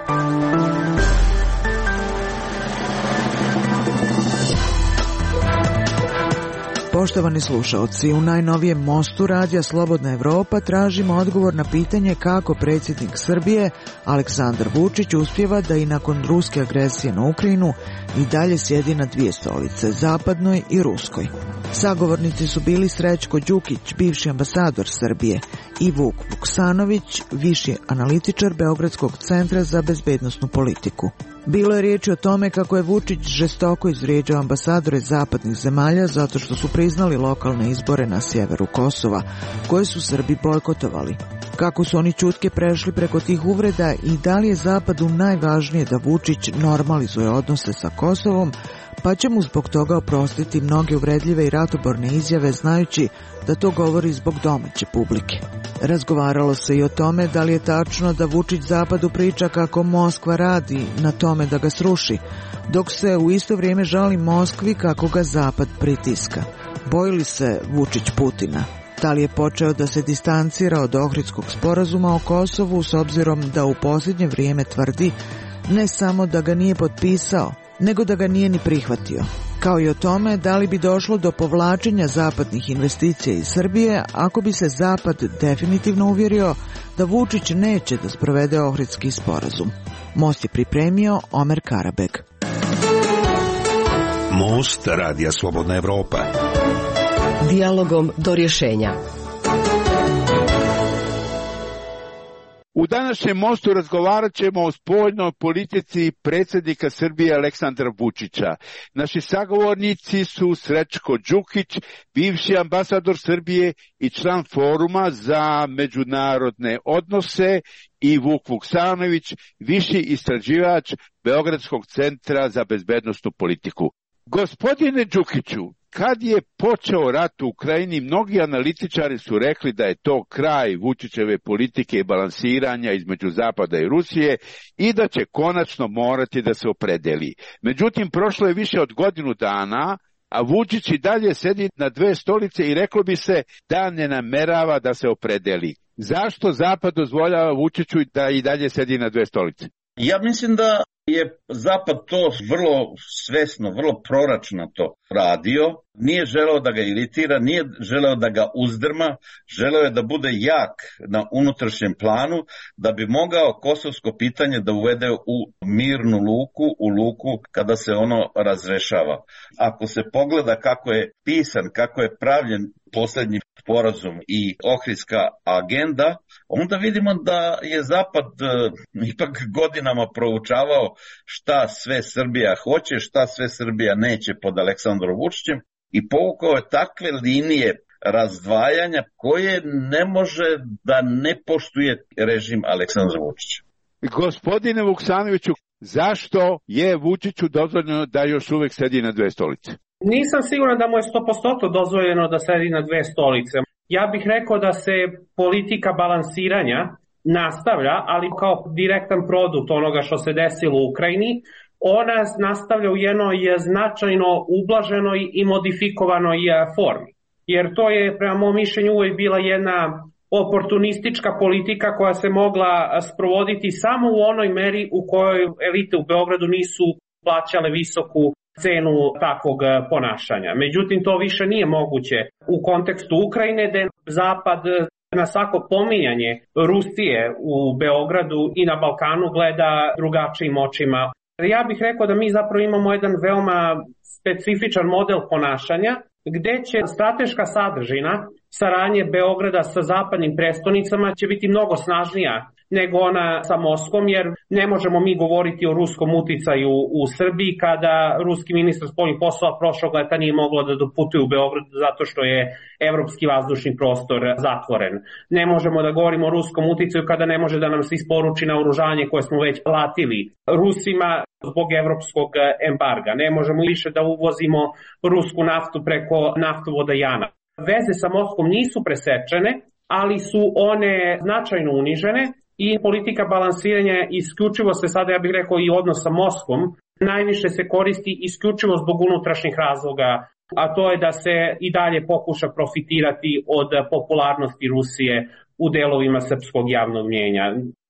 Poštovani slušaoci, u najnovijem mostu Radija Slobodna Evropa tražimo odgovor na pitanje kako predsjednik Srbije Aleksandar Vučić uspijeva da i nakon ruske agresije na Ukrajinu i dalje sjedi na dvije stolice, zapadnoj i ruskoj. Sagovornici su bili Srećko Đukić, bivši ambasador Srbije, i Vuk Vuksanović, viši analitičar Beogradskog centra za bezbednosnu politiku. Bilo je riječi o tome kako je Vučić žestoko izvrijeđao ambasadore zapadnih zemalja zato što su priznali lokalne izbore na sjeveru Kosova, koje su Srbi bojkotovali. Kako su oni ćutke prešli preko tih uvreda i da li je Zapadu najvažnije da Vučić normalizuje odnose sa Kosovom, pa će mu zbog toga oprostiti mnoge uvredljive i ratoborne izjave znajući da to govori zbog domaće publike. Razgovaralo se i o tome da li je tačno da Vučić Zapadu priča kako Moskva radi na tome da ga sruši, dok se u isto vrijeme žali Moskvi kako ga Zapad pritiska. Boji li se Vučić Putina? Da li je počeo da se distancira od Ohridskog sporazuma o Kosovu s obzirom da u posljednje vrijeme tvrdi ne samo da ga nije potpisao, nego da ga nije ni prihvatio? Kao i o tome da li bi došlo do povlačenja zapadnih investicija iz Srbije ako bi se Zapad definitivno uvjerio da Vučić neće da sprovede Ohridski sporazum. Most je pripremio Omer Karabeg. Most Radija Slobodna Evropa. Dijalogom do rješenja. U današnjem mostu razgovarat ćemo o spoljnoj politici predsjednika Srbije Aleksandra Vučića. Naši sagovornici su Srećko Đukić, bivši ambasador Srbije i član Foruma za međunarodne odnose, i Vuk Vuksanović, viši istraživač Beogradskog centra za bezbednosnu politiku. Gospodine Đukiću, kad je počeo rat u Ukrajini, mnogi analitičari su rekli da je to kraj Vučićeve politike i balansiranja između Zapada i Rusije i da će konačno morati da se opredeli. Međutim, prošlo je više od godinu dana, a Vučić i dalje sedi na dve stolice i reklo bi se da ne namerava da se opredeli. Zašto Zapad dozvoljava Vučiću da i dalje sedi na dve stolice? Ja mislim da je Zapad to vrlo svesno, vrlo proračunato radio. Nije želeo da ga iritira, nije želeo da ga uzdrma, želeo je da bude jak na unutrašnjem planu, da bi mogao kosovsko pitanje da uvede u mirnu luku, u luku kada se ono razrešava. Ako se pogleda kako je pisan, kako je pravljen posljednji sporazum i Ohridska agenda, onda vidimo da je Zapad ipak godinama proučavao šta sve Srbija hoće, šta sve Srbija neće pod Aleksandrom Vučićem i povukao je takve linije razdvajanja koje ne može da ne poštuje režim Aleksandra Vučića. Gospodine Vuksanoviću, zašto je Vučiću dozvoljeno da još uvijek sedi na dve stolice? Nisam siguran da mu je 100% dozvoljeno da sedi na dve stolice. Ja bih rekao da se politika balansiranja nastavlja, ali kao direktan produkt onoga što se desilo u Ukrajini, ona nastavlja u jednoj značajno ublaženoj i modifikovanoj formi. Jer to je, prema mom mišljenju, uvijek bila jedna oportunistička politika koja se mogla sprovoditi samo u onoj meri u kojoj elite u Beogradu nisu plaćale visoku cenu takvog ponašanja. Međutim, to više nije moguće u kontekstu Ukrajine, da Zapad na svako pominjanje Rusije u Beogradu i na Balkanu gleda drugačijim očima. Ja bih rekao da mi zapravo imamo jedan veoma specifičan model ponašanja gdje će strateška sadržina saradnje Beograda sa zapadnim prestonicama će biti mnogo snažnija nego ona sa Moskvom, jer ne možemo mi govoriti o ruskom uticaju u Srbiji kada ruski ministar spoljnih poslova prošlog leta nije moglo da doputuje u Beograd zato što je evropski vazdušni prostor zatvoren. Ne možemo da govorimo o ruskom uticaju kada ne može da nam se isporuči naoružanje koje smo već platili Rusima zbog evropskog embarga. Ne možemo više da uvozimo rusku naftu preko naftovoda Jana. Veze sa Moskvom nisu presečene, ali su one značajno unižene i politika balansiranja isključivo se sada, ja bih rekao, i odnos sa Moskvom najviše se koristi isključivo zbog unutrašnjih razloga, a to je da se i dalje pokuša profitirati od popularnosti Rusije u delovima srpskog javnog mnijenja.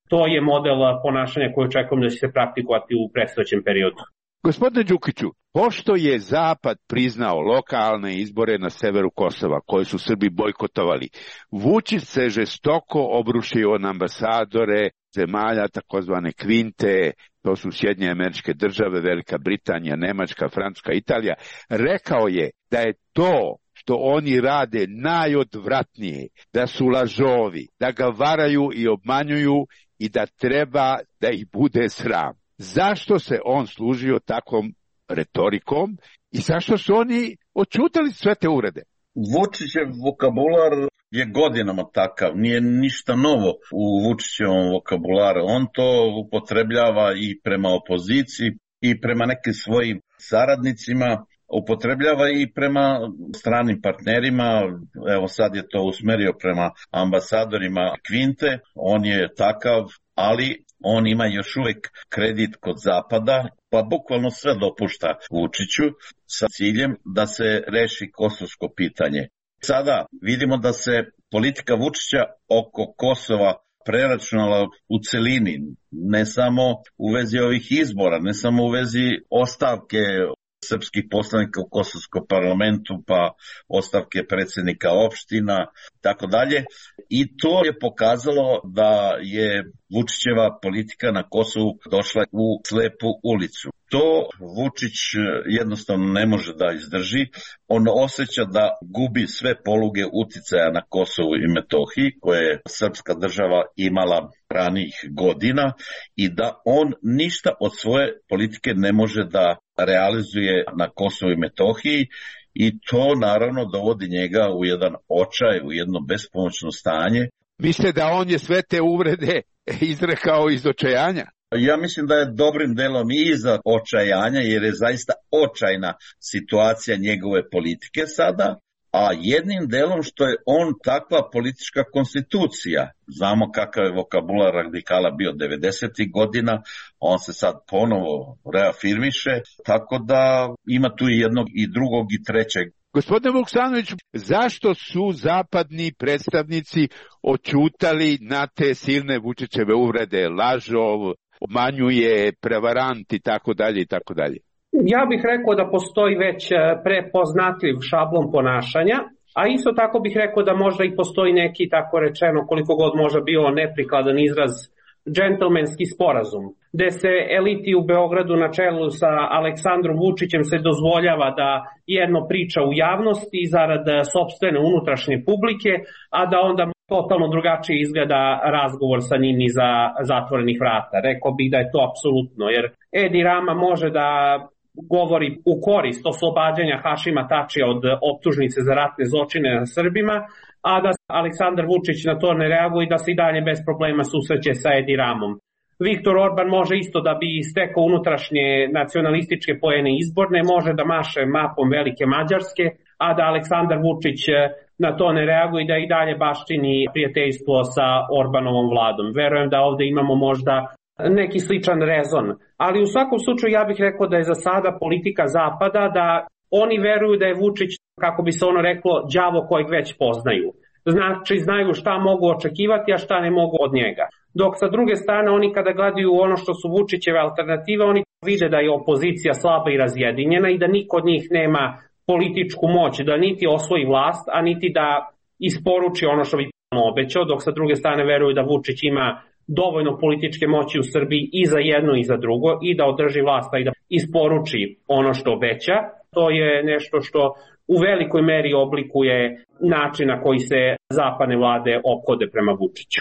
To je model ponašanja koji očekujem da će se praktikovati u predstojećem periodu. Gospodine Đukiću, pošto je Zapad priznao lokalne izbore na severu Kosova, koje su Srbi bojkotovali, Vučić se žestoko obrušio na ambasadore zemalja takozvane kvinte, to su Sjedinjene Američke Države, Velika Britanija, Nemačka, Francuska, Italija. Rekao je da je to što oni rade najodvratnije, da su lažovi, da ga varaju i obmanjuju i da treba da ih bude sram. Zašto se on služio takvom retorikom i zašto su oni odćutali sve te uvrede? Vučićev vokabular je godinama takav, nije ništa novo u Vučićevom vokabularu. On to upotrebljava i prema opoziciji i prema nekim svojim saradnicima, upotrebljava i prema stranim partnerima. Evo sad je to usmerio prema ambasadorima Kvinte. On je takav, ali on ima još uvijek kredit kod Zapada, pa bukvalno sve dopušta Vučiću sa ciljem da se reši kosovsko pitanje. Sada vidimo da se politika Vučića oko Kosova preračunala u celini, ne samo u vezi ovih izbora, ne samo u vezi ostavke srpskih poslanika u Kosovskom parlamentu, pa ostavke predsjednika opština, tako dalje. I to je pokazalo da je Vučićeva politika na Kosovu došla u slepu ulicu. To Vučić jednostavno ne može da izdrži. On osjeća da gubi sve poluge uticaja na Kosovu i Metohiji, koje je srpska država imala ranijih godina, i da on ništa od svoje politike ne može da realizuje na Kosovu i Metohiji, i to naravno dovodi njega u jedan očaj, u jedno bespomoćno stanje. Mislite da on je sve te uvrede izrekao iz očajanja? Ja mislim da je dobrim delom i iza očajanja, jer je zaista očajna situacija njegove politike sada, a jednim delom što je on takva politička konstitucija. Znamo kakav je vokabular radikala bio 90. godina, on se sad ponovo reafirmiše, tako da ima tu i jednog i drugog i trećeg. Gospodine Vuksanović, zašto su zapadni predstavnici oćutali na te silne Vučićeve uvrede, lažov, obmanjuje, prevarant i tako dalje i tako dalje? Ja bih rekao da postoji već prepoznatljiv šablon ponašanja, a isto tako bih rekao da možda i postoji neki, tako rečeno, koliko god možda bio neprikladan izraz, džentlmenski sporazum, gde se eliti u Beogradu na čelu sa Aleksandrom Vučićem se dozvoljava da jedno priča u javnosti zarad sopstvene unutrašnje publike, a da onda totalno drugačije izgleda razgovor sa njim iza zatvorenih vrata. Rekao bih da je to apsolutno, jer Edi Rama može da govori u korist oslobađanja Hašima Tačija od optužnice za ratne zločine na Srbima, a da Aleksandar Vučić na to ne reaguje i da se i dalje bez problema susreće sa Edi Ramom. Viktor Orban može isto da bi stekao unutrašnje nacionalističke poene izborne, može da maše mapom Velike Mađarske, a da Aleksandar Vučić na to ne reaguje i da i dalje baštini prijateljstvo sa Orbanovom vladom. Verujem da ovde imamo možda neki sličan rezon. Ali u svakom slučaju ja bih rekao da je za sada politika Zapada da oni veruju da je Vučić, kako bi se ono reklo, đavo kojeg već poznaju. Znači znaju šta mogu očekivati, a šta ne mogu od njega. Dok sa druge strane oni kada gledaju ono što su Vučićeve alternative, oni vide da je opozicija slaba i razjedinjena i da niko od njih nema političku moć, da niti osvoji vlast, a niti da isporuči ono što bi obećao, dok sa druge strane veruju da Vučić ima dovoljno političke moći u Srbiji i za jedno i za drugo i da održi vlast i da isporuči ono što obeća. To je nešto što u velikoj meri oblikuje način na koji se zapadne vlade ophode prema Vučiću.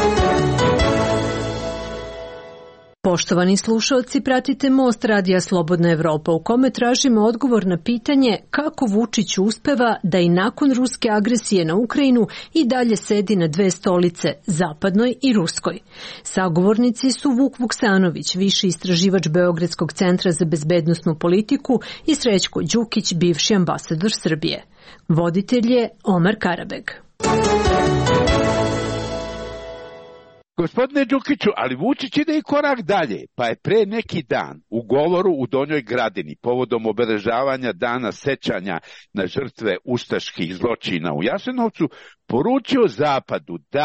Poštovani slušalci, pratite Most Radija Slobodna Evropa u kome tražimo odgovor na pitanje kako Vučić uspeva da i nakon ruske agresije na Ukrajinu i dalje sedi na dve stolice, zapadnoj i ruskoj. Sagovornici su Vuk Vuksanović, viši istraživač Beogradskog centra za bezbednosnu politiku, i Srećko Đukić, bivši ambasador Srbije. Voditelj je Omer Karabeg. Gospodine Đukiću, ali Vučić ide i korak dalje, pa je pre neki dan u govoru u Donjoj Gradini povodom obeležavanja dana sećanja na žrtve ustaških zločina u Jasenovcu poručio Zapadu da,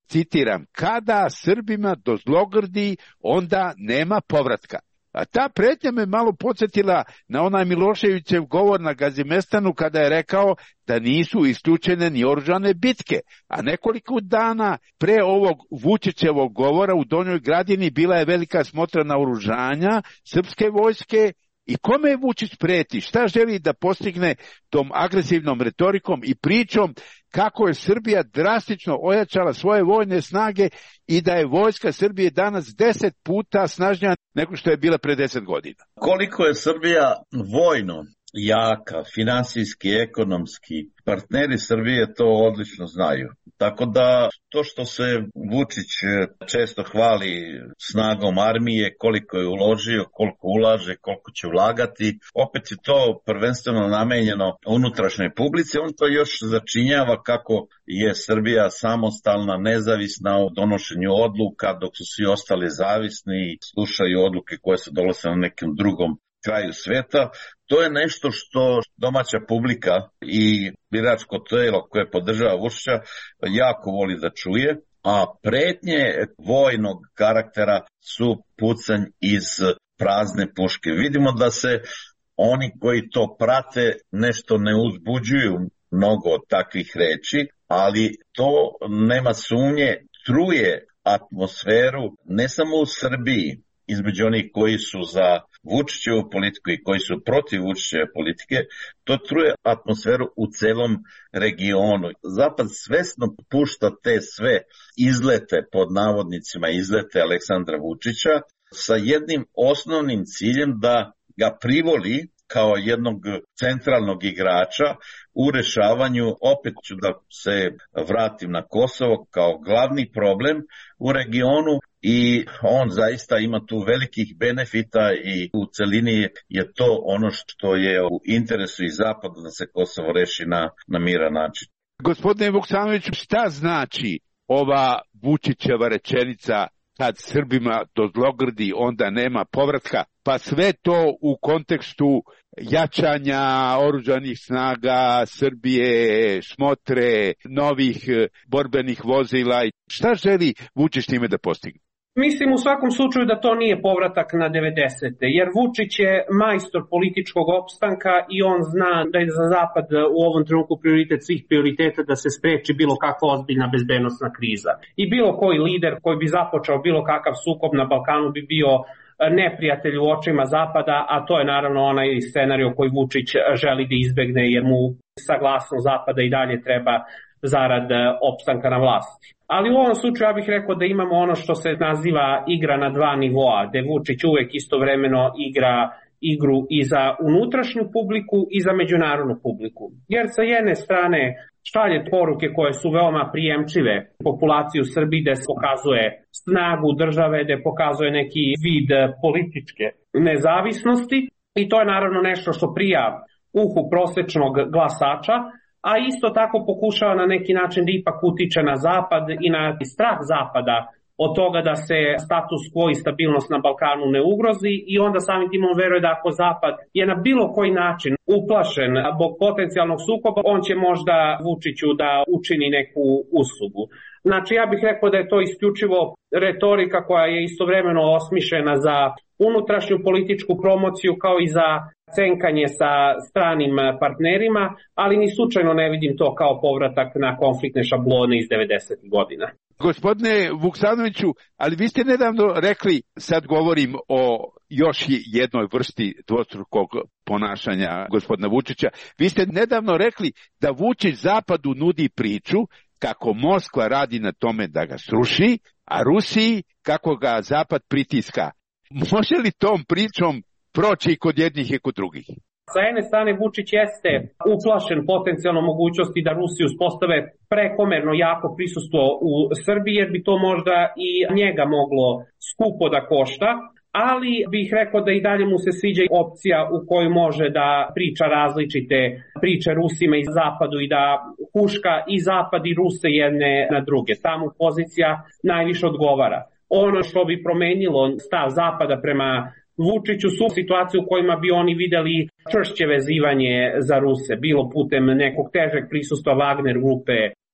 citiram, kada Srbima dozlogrdi, onda nema povratka. A ta pretnja me malo podsjetila na onaj Miloševićev govor na Gazimestanu kada je rekao da nisu isključene ni oružane bitke. A nekoliko dana pre ovog Vučićevog govora u Donjoj Gradini bila je velika smotra naoružanja srpske vojske. I kome Vučić preti? Šta želi da postigne tom agresivnom retorikom i pričom kako je Srbija drastično ojačala svoje vojne snage i da je vojska Srbije danas 10 puta snažnija nego što je bila pre 10 godina? Koliko je Srbija vojno jaka, finansijski, ekonomski, partneri Srbije to odlično znaju. Tako da to što se Vučić često hvali snagom armije, koliko je uložio, koliko ulaže, koliko će ulagati, opet je to prvenstveno namenjeno unutrašnjoj publici. On to još začinjava kako je Srbija samostalna, nezavisna u donošenju odluka, dok su svi ostali zavisni i slušaju odluke koje se donose na nekom drugom kraju sveta. To je nešto što domaća publika i biračko telo koje podržava Vučića jako voli da čuje, a pretnje vojnog karaktera su pucanj iz prazne puške. Vidimo da se oni koji to prate nešto ne uzbuđuju mnogo od takvih reči, ali to nema sumnje truje atmosferu ne samo u Srbiji, između onih koji su za Vučićevu politiku i koji su protiv Vučićeve politike, to truje atmosferu u celom regionu. Zapad svesno pušta te sve izlete, pod navodnicima izlete Aleksandra Vučića, sa jednim osnovnim ciljem da ga privoli kao jednog centralnog igrača u rešavanju, opet ću da se vratim na Kosovo, kao glavni problem u regionu, i on zaista ima tu velikih benefita i u celini je to ono što je u interesu i Zapada da se Kosovo reši na miran način. Gospodine Vuksanoviću, šta znači ova Vučićeva rečenica kad Srbima dozlogrdi onda nema povratka, pa sve to u kontekstu jačanja oružanih snaga Srbije, smotre novih borbenih vozila? Šta želi Vučić time da postigne? Mislim u svakom slučaju da to nije povratak na 90. jer Vučić je majstor političkog opstanka i on zna da je za Zapad u ovom trenutku prioritet svih prioriteta da se spreči bilo kakva ozbiljna bezbednosna kriza. I bilo koji lider koji bi započeo bilo kakav sukob na Balkanu bi bio neprijatelj u očima Zapada, a to je naravno onaj scenario koji Vučić želi da izbegne jer mu saglasnost Zapada i dalje treba zarad opstanka na vlasti. Ali u ovom slučaju ja bih rekao da imamo ono što se naziva igra na dva nivoa, gde Vučić uvek istovremeno igra igru i za unutrašnju publiku i za međunarodnu publiku. Jer sa jedne strane šalje poruke koje su veoma prijemčive populaciju u Srbiji, gde se pokazuje snagu države, gde pokazuje neki vid političke nezavisnosti i to je naravno nešto što prija uhu prosečnog glasača, a isto tako pokušava na neki način da ipak utiče na Zapad i na strah Zapada od toga da se status quo i stabilnost na Balkanu ne ugrozi i onda samim tim on veruje da ako Zapad je na bilo koji način uplašen zbog potencijalnog sukoba, on će možda Vučiću da učini neku uslugu. Znači ja bih rekao da je to isključivo retorika koja je istovremeno osmišljena za unutrašnju političku promociju kao i za cenkanje sa stranim partnerima, ali ni slučajno ne vidim to kao povratak na konfliktne šablone iz 90. godina. Gospodine Vuksanoviću, ali vi ste nedavno rekli, sad govorim o još jednoj vrsti dvostrukog ponašanja gospodina Vučića, vi ste nedavno rekli da Vučić Zapadu nudi priču kako Moskva radi na tome da ga sruši, a Rusiji kako ga Zapad pritiska. Može li tom pričom proći kod jednih i kod drugih? Sa jedne strane Vučić jeste uplašen potencijalno mogućnosti da Rusi uspostave prekomerno jako prisustvo u Srbiji, jer bi to možda i njega moglo skupo da košta, ali bih rekao da i dalje mu se sviđa opcija u kojoj može da priča različite priče Rusima i Zapadu i da huška i Zapad i Ruse jedne na druge. Tamo pozicija najviše odgovara. Ono što bi promenilo stav Zapada prema Vučiću su situacije u kojima bi oni videli čvršće vezivanje za Ruse, bilo putem nekog težeg prisustva Wagner grupe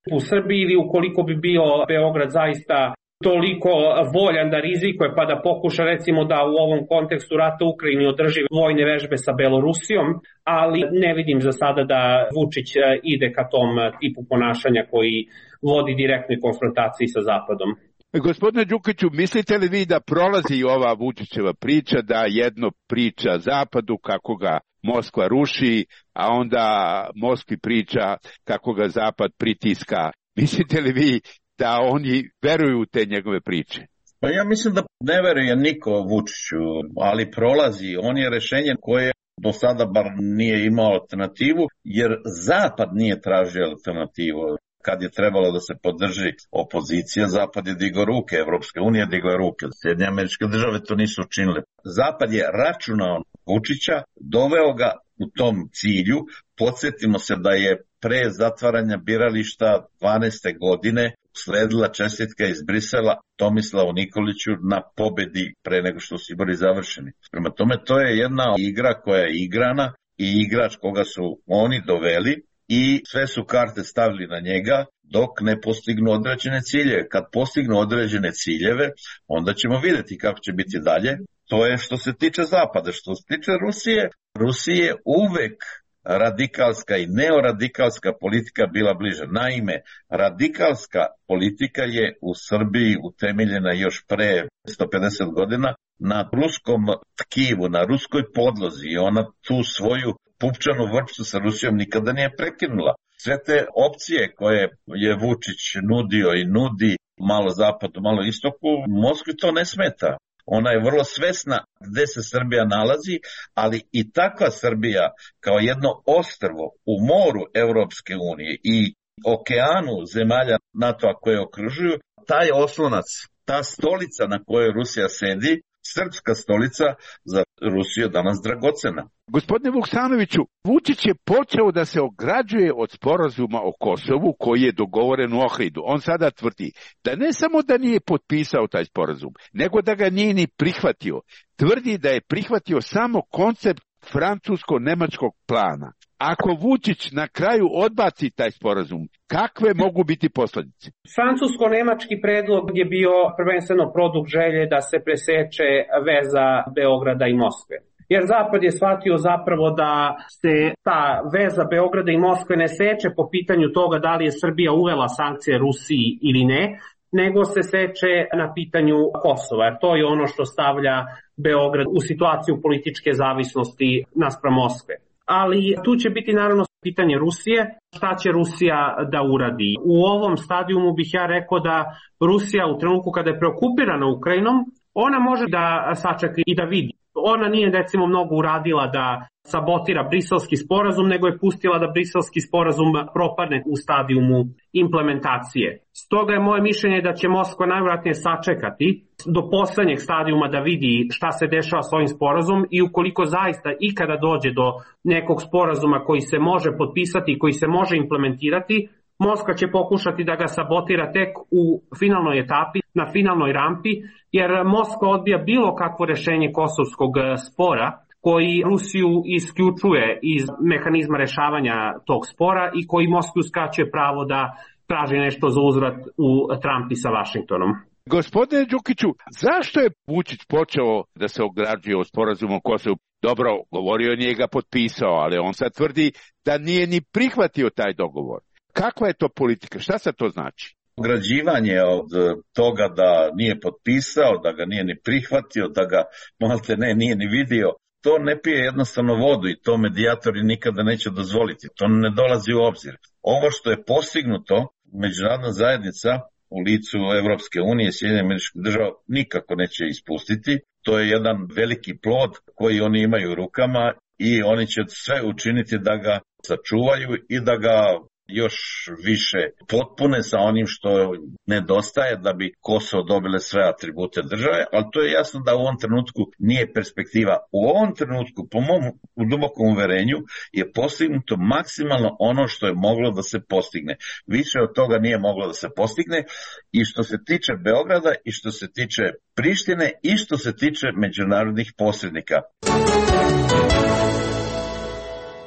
u Srbiji ili ukoliko bi bio Beograd zaista toliko voljan da rizikuje pa da pokuša recimo da u ovom kontekstu rata u Ukrajini održi vojne vežbe sa Belorusijom, ali ne vidim za sada da Vučić ide ka tom tipu ponašanja koji vodi direktnoj konfrontaciji sa Zapadom. Gospodine Đukiću, mislite li vi da prolazi ova Vučićeva priča, da jedno priča Zapadu kako ga Moskva ruši, a onda Moskvi priča kako ga Zapad pritiska? Mislite li vi da oni veruju u te njegove priče? Pa ja mislim da ne veruje niko Vučiću, ali prolazi. On je rešenje koje do sada bar nije imao alternativu, jer Zapad nije tražio alternativu. Kad je trebalo da se podrži opozicija, Zapad je digao ruke, Evropska unija je digla ruke, Sjedinjene Američke Države to nisu učinile. Zapad je računao Vučića, doveo ga u tom cilju. Podsjetimo se da je pre zatvaranja birališta 12. godine sledila čestitka iz Brisela Tomislavu Nikoliću na pobedi pre nego što su izbori završeni. Prema tome, to je jedna igra koja je igrana i igrač koga su oni doveli i sve su karte stavili na njega dok ne postignu određene ciljeve. Kad postignu određene ciljeve, onda ćemo vidjeti kako će biti dalje. To je što se tiče Zapada. Što se tiče Rusije, Rusije uvek radikalska i neoradikalska politika bila bliža. Naime, radikalska politika je u Srbiji utemeljena još pre 150 godina na ruskom tkivu, na ruskoj podlozi i ona tu svoju pupčanu vrpcu sa Rusijom nikada nije prekinula. Sve te opcije koje je Vučić nudio i nudi malo zapadu, malo istoku, Moskvi to ne smeta. Ona je vrlo svesna gde se Srbija nalazi, ali i takva Srbija kao jedno ostrvo u moru Evropske unije i okeanu zemalja NATO-a koje okružuju, taj oslonac, ta stolica na kojoj Rusija sedi, srpska stolica, za Rusiju danas dragocena. Gospodine Vuksanoviću, Vučić je počeo da se ograđuje od sporazuma o Kosovu koji je dogovoren u Ohridu. On sada tvrdi da ne samo da nije potpisao taj sporazum, nego da ga nije ni prihvatio. Tvrdi da je prihvatio samo koncept francusko-nemačkog plana. Ako Vučić na kraju odbaci taj sporazum, kakve mogu biti posljedice? Francusko-nemački predlog je bio prvenstveno produkt želje da se preseče veza Beograda i Moskve. Jer Zapad je shvatio zapravo da se ta veza Beograda i Moskve ne seče po pitanju toga da li je Srbija uvela sankcije Rusiji ili ne, nego se seče na pitanju Kosova, jer to je ono što stavlja Beograd u situaciju političke zavisnosti naspram Moskve. Ali tu će biti naravno pitanje Rusije, šta će Rusija da uradi. U ovom stadijumu bih ja rekao da Rusija u trenutku kada je preokupirana Ukrajinom, ona može da sačeka i da vidi. Ona nije recimo mnogo uradila da sabotira briselski sporazum, nego je pustila da briselski sporazum propadne u stadijumu implementacije. Stoga je moje mišljenje da će Moskva najvjerojatnije sačekati do poslednjeg stadijuma da vidi šta se dešava s ovim sporazumom i ukoliko zaista ikada dođe do nekog sporazuma koji se može potpisati i koji se može implementirati, Moskva će pokušati da ga sabotira tek u finalnoj etapi, na finalnoj rampi, jer Moskva odbija bilo kakvo rešenje kosovskog spora koji Rusiju isključuje iz mehanizma rešavanja tog spora i koji Moskvi uskraćuje pravo da traži nešto za uzvrat u trampi sa Vašingtonom. Gospodine Đukiću, zašto je Vučić počeo da se ograđuje od sporazuma o Kosovu? Dobro, govorio nije ga potpisao, ali on sad tvrdi da nije ni prihvatio taj dogovor. Kakva je to politika? Šta sad to znači? Ograđivanje od toga da nije potpisao, da ga nije ni prihvatio, da ga malte ne nije ni vidio, to ne pije jednostavno vodu i to medijatori nikada neće dozvoliti. To ne dolazi u obzir. Ovo što je postignuto, međunarodna zajednica u licu Evropske unije, Sjedinjenih Američkih Država nikako neće ispustiti. To je jedan veliki plod koji oni imaju u rukama i oni će sve učiniti da ga sačuvaju i da ga još više potpune sa onim što nedostaje da bi Kosovo dobile sve atribute države, ali to je jasno da u ovom trenutku nije perspektiva. U ovom trenutku, po mom dubokom uverenju, je postignuto maksimalno ono što je moglo da se postigne. Više od toga nije moglo da se postigne i što se tiče Beograda i što se tiče Prištine i što se tiče međunarodnih posrednika.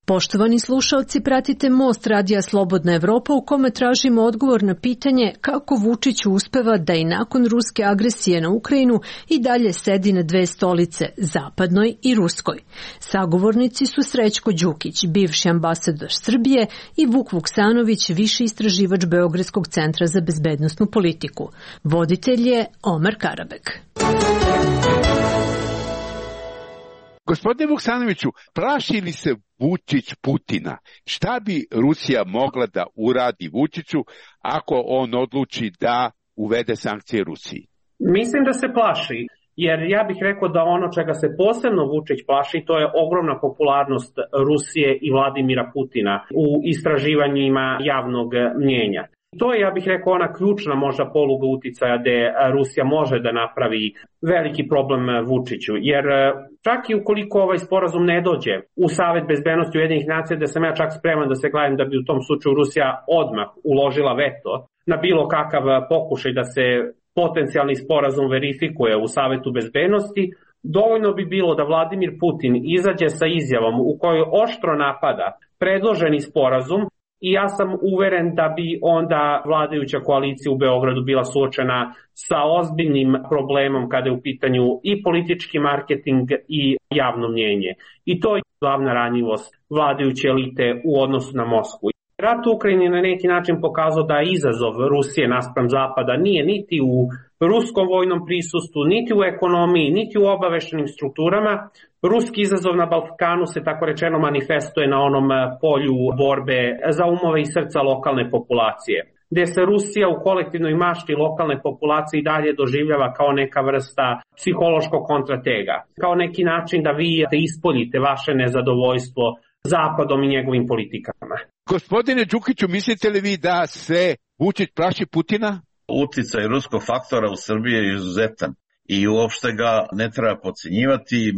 Poštovani slušaoci, pratite Most radija Slobodna Evropa u kome tražimo odgovor na pitanje kako Vučić uspeva da i nakon ruske agresije na Ukrajinu i dalje sedi na dve stolice, zapadnoj i ruskoj. Sagovornici su Srećko Đukić, bivši ambasador Srbije, i Vuk Vuksanović, viši istraživač Beogradskog centra za bezbednosnu politiku. Voditelj je Omer Karabek. Gospodine Vuksanoviću, plaši li se Vučić Putina? Šta bi Rusija mogla da uradi Vučiću ako on odluči da uvede sankcije Rusiji? Mislim da se plaši, jer ja bih rekao da ono čega se posebno Vučić plaši, to je ogromna popularnost Rusije i Vladimira Putina u istraživanjima javnog mnjenja. To je, ja bih rekao, ona ključna možda poluga uticaja gde Rusija može da napravi veliki problem Vučiću, jer čak i ukoliko ovaj sporazum ne dođe u Savet bezbednosti Ujedinjenih nacija, da sam ja čak spreman da se gledam da bi u tom slučaju Rusija odmah uložila veto na bilo kakav pokušaj da se potencijalni sporazum verifikuje u Savetu bezbednosti, dovoljno bi bilo da Vladimir Putin izađe sa izjavom u kojoj oštro napada predloženi sporazum. I ja sam uveren da bi onda vladajuća koalicija u Beogradu bila suočena sa ozbiljnim problemom kada je u pitanju i politički marketing i javno mnjenje. I to je glavna ranjivost vladajuće elite u odnosu na Moskvu. Rat u Ukrajini na neki način pokazao da izazov Rusije naspram Zapada nije niti u ruskom vojnom prisustvu, niti u ekonomiji, niti u obaveštenim strukturama. Ruski izazov na Balkanu se tako rečeno manifestuje na onom polju borbe za umove i srca lokalne populacije, gde se Rusija u kolektivnoj mašti lokalne populacije i dalje doživljava kao neka vrsta psihološkog kontratega, kao neki način da vi ispoljite vaše nezadovoljstvo Zapadom i njegovim politikama. Gospodine Đukiću, mislite li vi da se Vučić plaši Putina? Uticaj ruskog faktora u Srbiji je izuzetan i uopšte ga ne treba podcenjivati.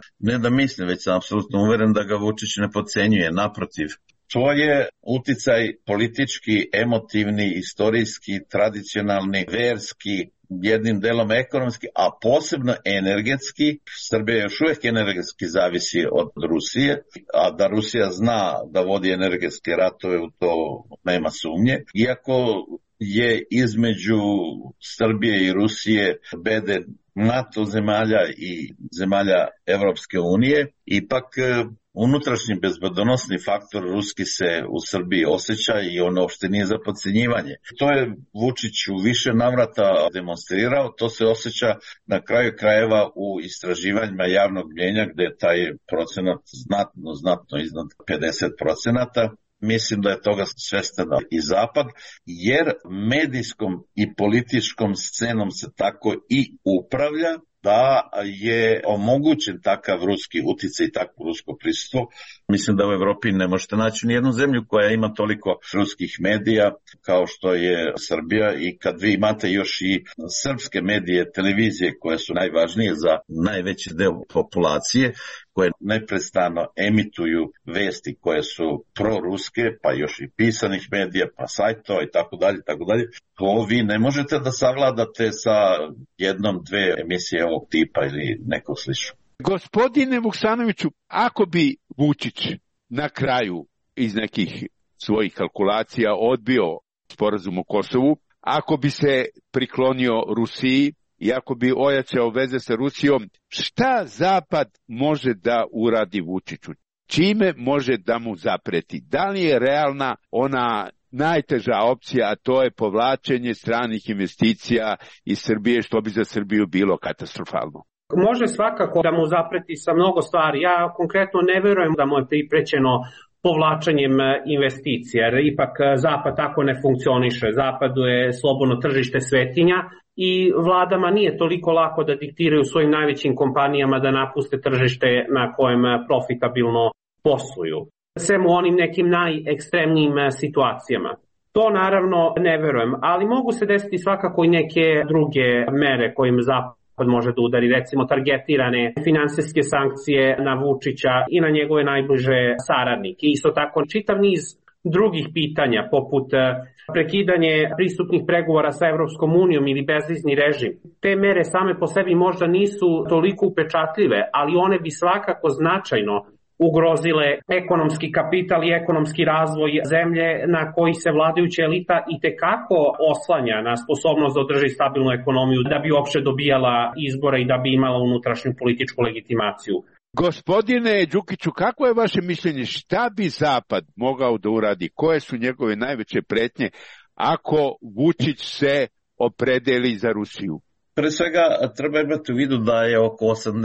Već sam apsolutno uveren da ga Vučić ne podcenjuje, naprotiv. To je uticaj politički, emotivni, istorijski, tradicionalni, verski, jednim delom ekonomski, a posebno energetski. Srbija još uvijek energetski zavisi od Rusije, a da Rusija zna da vodi energetske ratove, u to nema sumnje. Iako je između Srbije i Rusije bede NATO zemalja i zemalja Evropske unije, ipak unutrašnji bezbednosni faktor ruski se u Srbiji osjeća i on uopšte nije za podcenjivanje. To je Vučić u više navrata demonstrirao, to se osjeća na kraju krajeva u istraživanjima javnog mnjenja gde je taj procenat znatno iznad 50%. Mislim da je toga svestan i Zapad, jer medijskom i političkom scenom se tako i upravlja da je omogućen takav ruski uticaj i takvo rusko prisustvo. Mislim da u Evropi ne možete naći nijednu zemlju koja ima toliko ruskih medija kao što je Srbija, i kad vi imate još i srpske medije, televizije koje su najvažnije za najveći deo populacije, koje neprestano emituju vesti koje su proruske, pa još i pisanih medija, pa sajtova i tako dalje. To vi ne možete da savladate sa jednom, dve emisije ovog tipa ili nekog slično. Gospodine Vuksanoviću, ako bi Vučić na kraju iz nekih svojih kalkulacija odbio sporazum o Kosovu, ako bi se priklonio Rusiji i ako bi ojačao veze sa Rusijom, šta Zapad može da uradi Vučiću? Čime može da mu zapreti? Da li je realna ona najteža opcija, a to je povlačenje stranih investicija iz Srbije, što bi za Srbiju bilo katastrofalno? Može svakako da mu zapreti sa mnogo stvari. Ja konkretno ne verujem da mu je priprećeno povlačenjem investicija, jer ipak Zapad tako ne funkcioniše. Zapadu je slobodno tržište svetinja i vladama nije toliko lako da diktiraju svojim najvećim kompanijama da napuste tržište na kojem profitabilno posluju. Sem u onim nekim najekstremnijim situacijama. To naravno ne verujem, ali mogu se desiti svakako i neke druge mere kojim Zapad može da udari, recimo targetirane finansijske sankcije na Vučića i na njegove najbliže saradnike. Isto tako čitav niz drugih pitanja, poput prekidanje pristupnih pregovora sa Evropskom unijom ili bezvizni režim. Te mere same po sebi možda nisu toliko upečatljive, ali one bi svakako značajno ugrozile ekonomski kapital i ekonomski razvoj zemlje na koji se vladajuća elita itekako oslanja na sposobnost da održi stabilnu ekonomiju, da bi uopšte dobijala izbore i da bi imala unutrašnju političku legitimaciju. Gospodine Đukiću, kako je vaše mišljenje, šta bi Zapad mogao da uradi, koje su njegove najveće pretnje ako Vučić se opredeli za Rusiju? Pre svega treba imati u vidu da je oko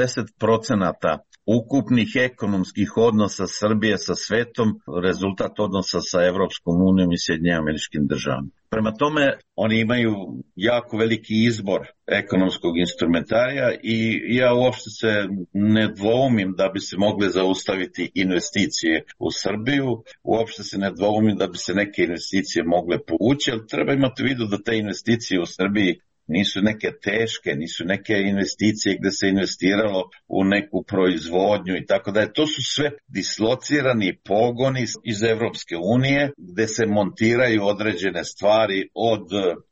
80% ukupnih ekonomskih odnosa Srbije sa svetom rezultat odnosa sa Evropskom unijom i Sjedinjenim Američkim Državama. Prema tome, oni imaju jako veliki izbor ekonomskog instrumentarija i ja uopšte se ne dvoumim da bi se mogle zaustaviti investicije u Srbiju, uopšte se ne dvoumim da bi se neke investicije mogle povući, ali treba imati u vidu da te investicije u Srbiji nisu neke teške, nisu neke investicije gde se investiralo u neku proizvodnju i tako da. To su sve dislocirani pogoni iz Evropske unije gde se montiraju određene stvari od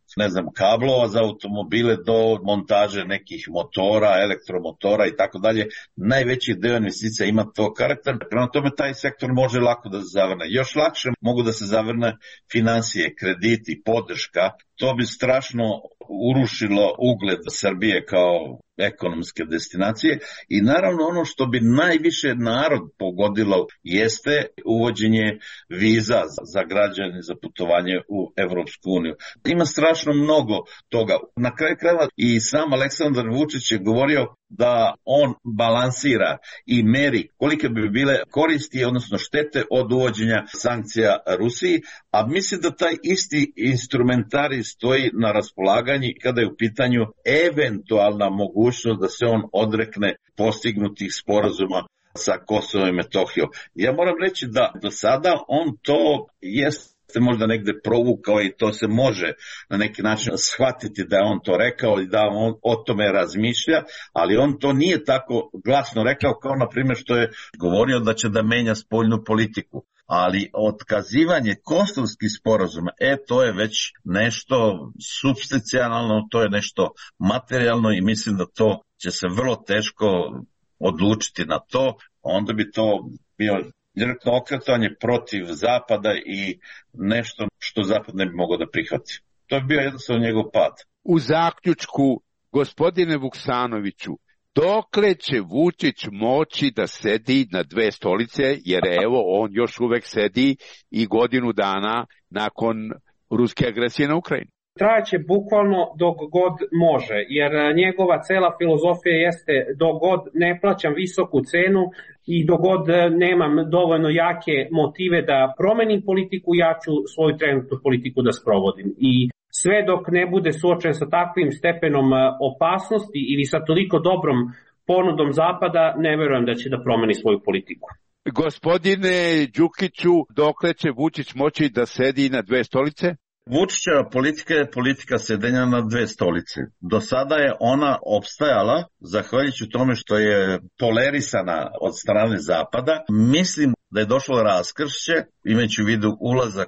kablova za automobile do montaže nekih motora, elektromotora i tako dalje. Najveći deo investicija ima to karakter. Prema tome taj sektor može lako da se zavrne. Još lakše mogu da se zavrne finansije, krediti, podrška. To bi strašno urušilo ugled Srbije kao ekonomske destinacije i naravno ono što bi najviše narod pogodilo jeste uvođenje viza za građane za putovanje u Evropsku uniju. Ima strašno mnogo toga. Na kraju krajeva i sam Aleksandar Vučić je govorio da on balansira i meri kolike bi bile koristi, odnosno štete od uvođenja sankcija Rusiji, a mislim da taj isti instrumentari stoji na raspolaganju kada je u pitanju eventualna mogućnost da se on odrekne postignutih sporazuma sa Kosovom i Metohijom. Ja moram reći da do sada on to jeste možda negde provukao i to se može na neki način shvatiti da je on to rekao i da on o tome razmišlja, ali on to nije tako glasno rekao kao na primjer što je govorio da će da menja spoljnu politiku. Ali otkazivanje kosovskih sporazuma, to je već nešto supstancijalno, to je nešto materijalno i mislim da to će se vrlo teško odlučiti na to. Onda bi to bio direktno okretanje protiv Zapada i nešto što Zapad ne bi mogao da prihvati. To je bio jednostavno njegov pad. U zaključku, gospodine Vuksanoviću, dokle će Vučić moći da sedi na dve stolice, jer evo on još uvek sedi i godinu dana nakon ruske agresije na Ukrajinu? Trajaće bukvalno dok god može, jer njegova cela filozofija jeste dok god ne plaćam visoku cenu i dok god nemam dovoljno jake motive da promenim politiku, ja ću svoju trenutnu politiku da sprovodim. I sve dok ne bude suočen sa takvim stepenom opasnosti ili sa toliko dobrom ponudom Zapada, ne verujem da će da promeni svoju politiku. Gospodine Đukiću, dokle će Vučić moći da sedi na dve stolice? Vučićeva politika je politika sedenja na dve stolice. Do sada je ona opstajala zahvaljujući tome što je tolerisana od strane Zapada. Mislim da je došlo raskršće, imajući u vidu ulazak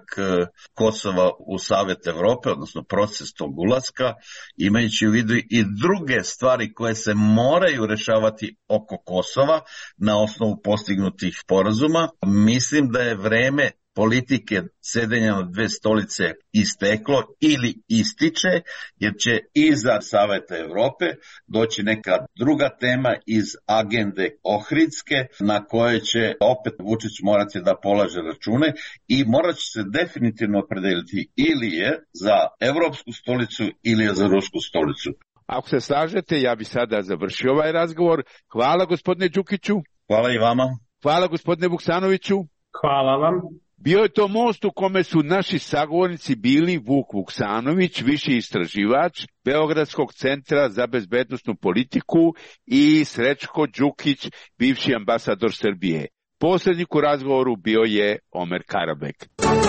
Kosova u Savet Evrope, odnosno proces tog ulaska, imajući u vidu i druge stvari koje se moraju rešavati oko Kosova na osnovu postignutih sporazuma. Mislim da je vreme politike sedenja na dve stolice isteklo ili ističe, jer će iza Saveta Evrope doći neka druga tema iz agende Ohridske, na koje će opet Vučić morati da polaže račune i morat će se definitivno opredeliti ili je za evropsku stolicu ili je za rusku stolicu. Ako se slažete, ja bi sada završio ovaj razgovor. Hvala gospodine Đukiću. Hvala i vama. Hvala gospodine Vuksanoviću. Hvala vam. Bio je to most u kome su naši sagovornici bili Vuk Vuksanović, viši istraživač Beogradskog centra za bezbednosnu politiku i Srećko Đukić, bivši ambasador Srbije. Posrednik u razgovoru bio je Omer Karabek.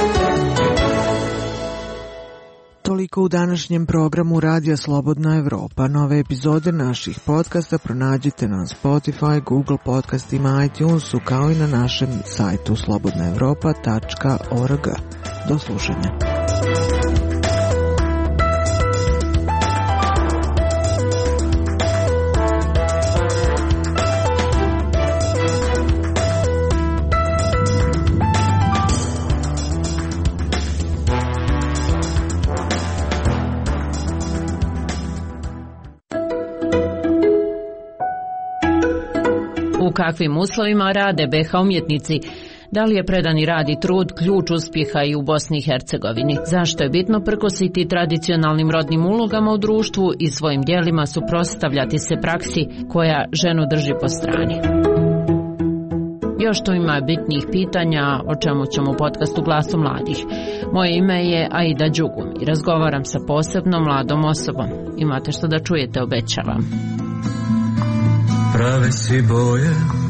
Toliko u današnjem programu Radija Slobodna Evropa. Nove epizode naših podcasta pronađite na Spotify, Google podcastima, iTunesu, kao i na našem sajtu slobodnaevropa.org. Do slušanja. U kakvim uslovima rade BiH umjetnici? Da li je predani rad i trud ključ uspjeha i u Bosni i Hercegovini? Zašto je bitno prkositi tradicionalnim rodnim ulogama u društvu i svojim djelima suprotstavljati se praksi koja ženu drži po strani? Još tu ima bitnijih pitanja o čemu ćemo u podcastu Glasu mladih. Moje ime je Aida Đugum i razgovaram sa posebnom mladom osobom. Imate što da čujete, obećavam. Prave si boje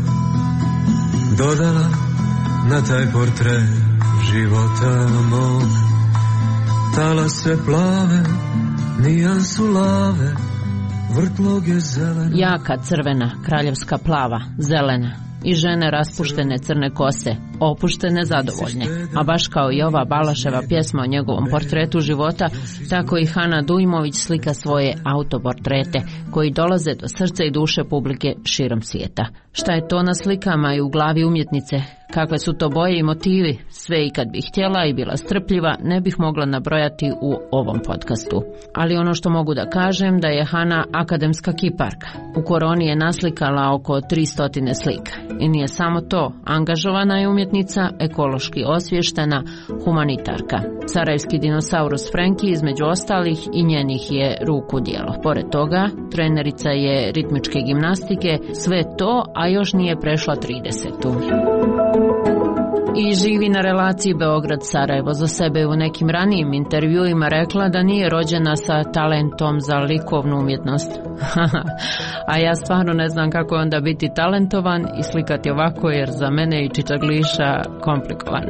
dodala na taj portret života mog. Talase plave, nijansu lave, vrtloge zelene. Jaka crvena, kraljevska plava, zelena i žene raspuštene crne kose, opuštene, zadovoljne. A baš kao i ova Balaševa pjesma o njegovom portretu života, tako i Hana Dujmović slika svoje autoportrete koji dolaze do srca i duše publike širom svijeta. Šta je to na slikama i u glavi umjetnice? Kakve su to boje i motivi? Sve i kad bih htjela i bila strpljiva, ne bih mogla nabrojati u ovom podcastu. Ali ono što mogu da kažem da je Hana akademska kiparka. U koroni je naslikala oko 300 slika. I nije samo to, angažovana je umjetnica, ekološki osviještena, humanitarka. Sarajevski dinosaurus Frenki između ostalih i njenih je ruku djelo. Pored toga, trenerica je ritmičke gimnastike, sve to, a još nije prešla 30. I živi na relaciji Beograd-Sarajevo. Za sebe u nekim ranijim intervjuima rekla da nije rođena sa talentom za likovnu umjetnost. A ja stvarno ne znam kako onda biti talentovan i slikati ovako, jer za mene i čitagliša komplikovan.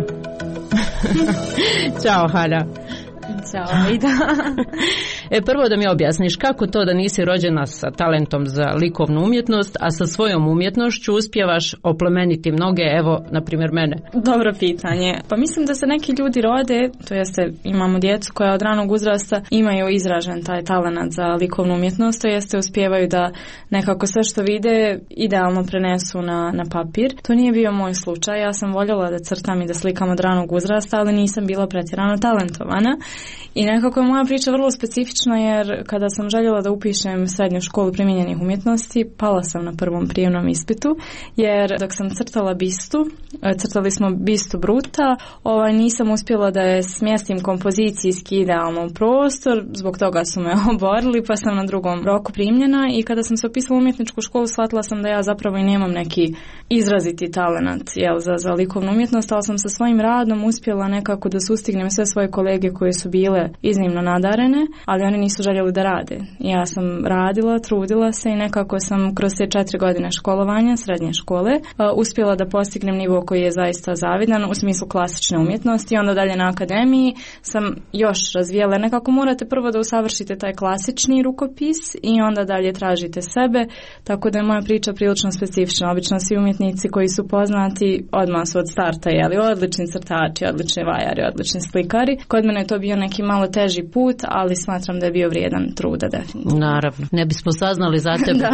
Ćao, Hana. Ćao, Aida. Prvo da mi objasniš kako to da nisi rođena sa talentom za likovnu umjetnost, a sa svojom umjetnošću uspijevaš oplemeniti mnoge, evo, na primjer mene. Dobro pitanje. Pa mislim da se neki ljudi rode, to jeste imamo djecu koja od ranog uzrasta imaju izražen taj talent za likovnu umjetnost, to jeste uspijevaju da nekako sve što vide idealno prenesu na papir. To nije bio moj slučaj, ja sam voljela da crtam i da slikam od ranog uzrasta, ali nisam bila pretjerano talentovana. I nekako je moja priča vrlo specifična, jer kada sam željela da upišem srednju školu primijenjenih umjetnosti, pala sam na prvom prijemnom ispitu, jer dok sam crtala bistu, crtali smo bistu Bruta, nisam uspjela da je smjestim kompozicijski idealno u prostor, zbog toga su me oborili, pa sam na drugom roku primljena i kada sam se upisala u umjetničku školu, shvatila sam da ja zapravo i nemam neki izraziti talent za likovnu umjetnost, ali sam sa svojim radom uspjela nekako da sustignem sve svoje kolege koje su bile iznimno nadarene, ali oni nisu željeli da rade. Ja sam radila, trudila se i nekako sam kroz te 4 godine školovanja, srednje škole, uspjela da postignem nivo koji je zaista zavidan u smislu klasične umjetnosti. Onda dalje na akademiji sam još razvijala. Nekako morate prvo da usavršite taj klasični rukopis i onda dalje tražite sebe, tako da je moja priča prilično specifična. Obično svi umjetnici koji su poznati odmah su od starta, odlični crtači, odlični vajari, odlični slikari. Kod mene je to bio neki malo teži put, ali smatram da je bio vrijedan truda, definitivno. Naravno, ne bismo saznali za tebe.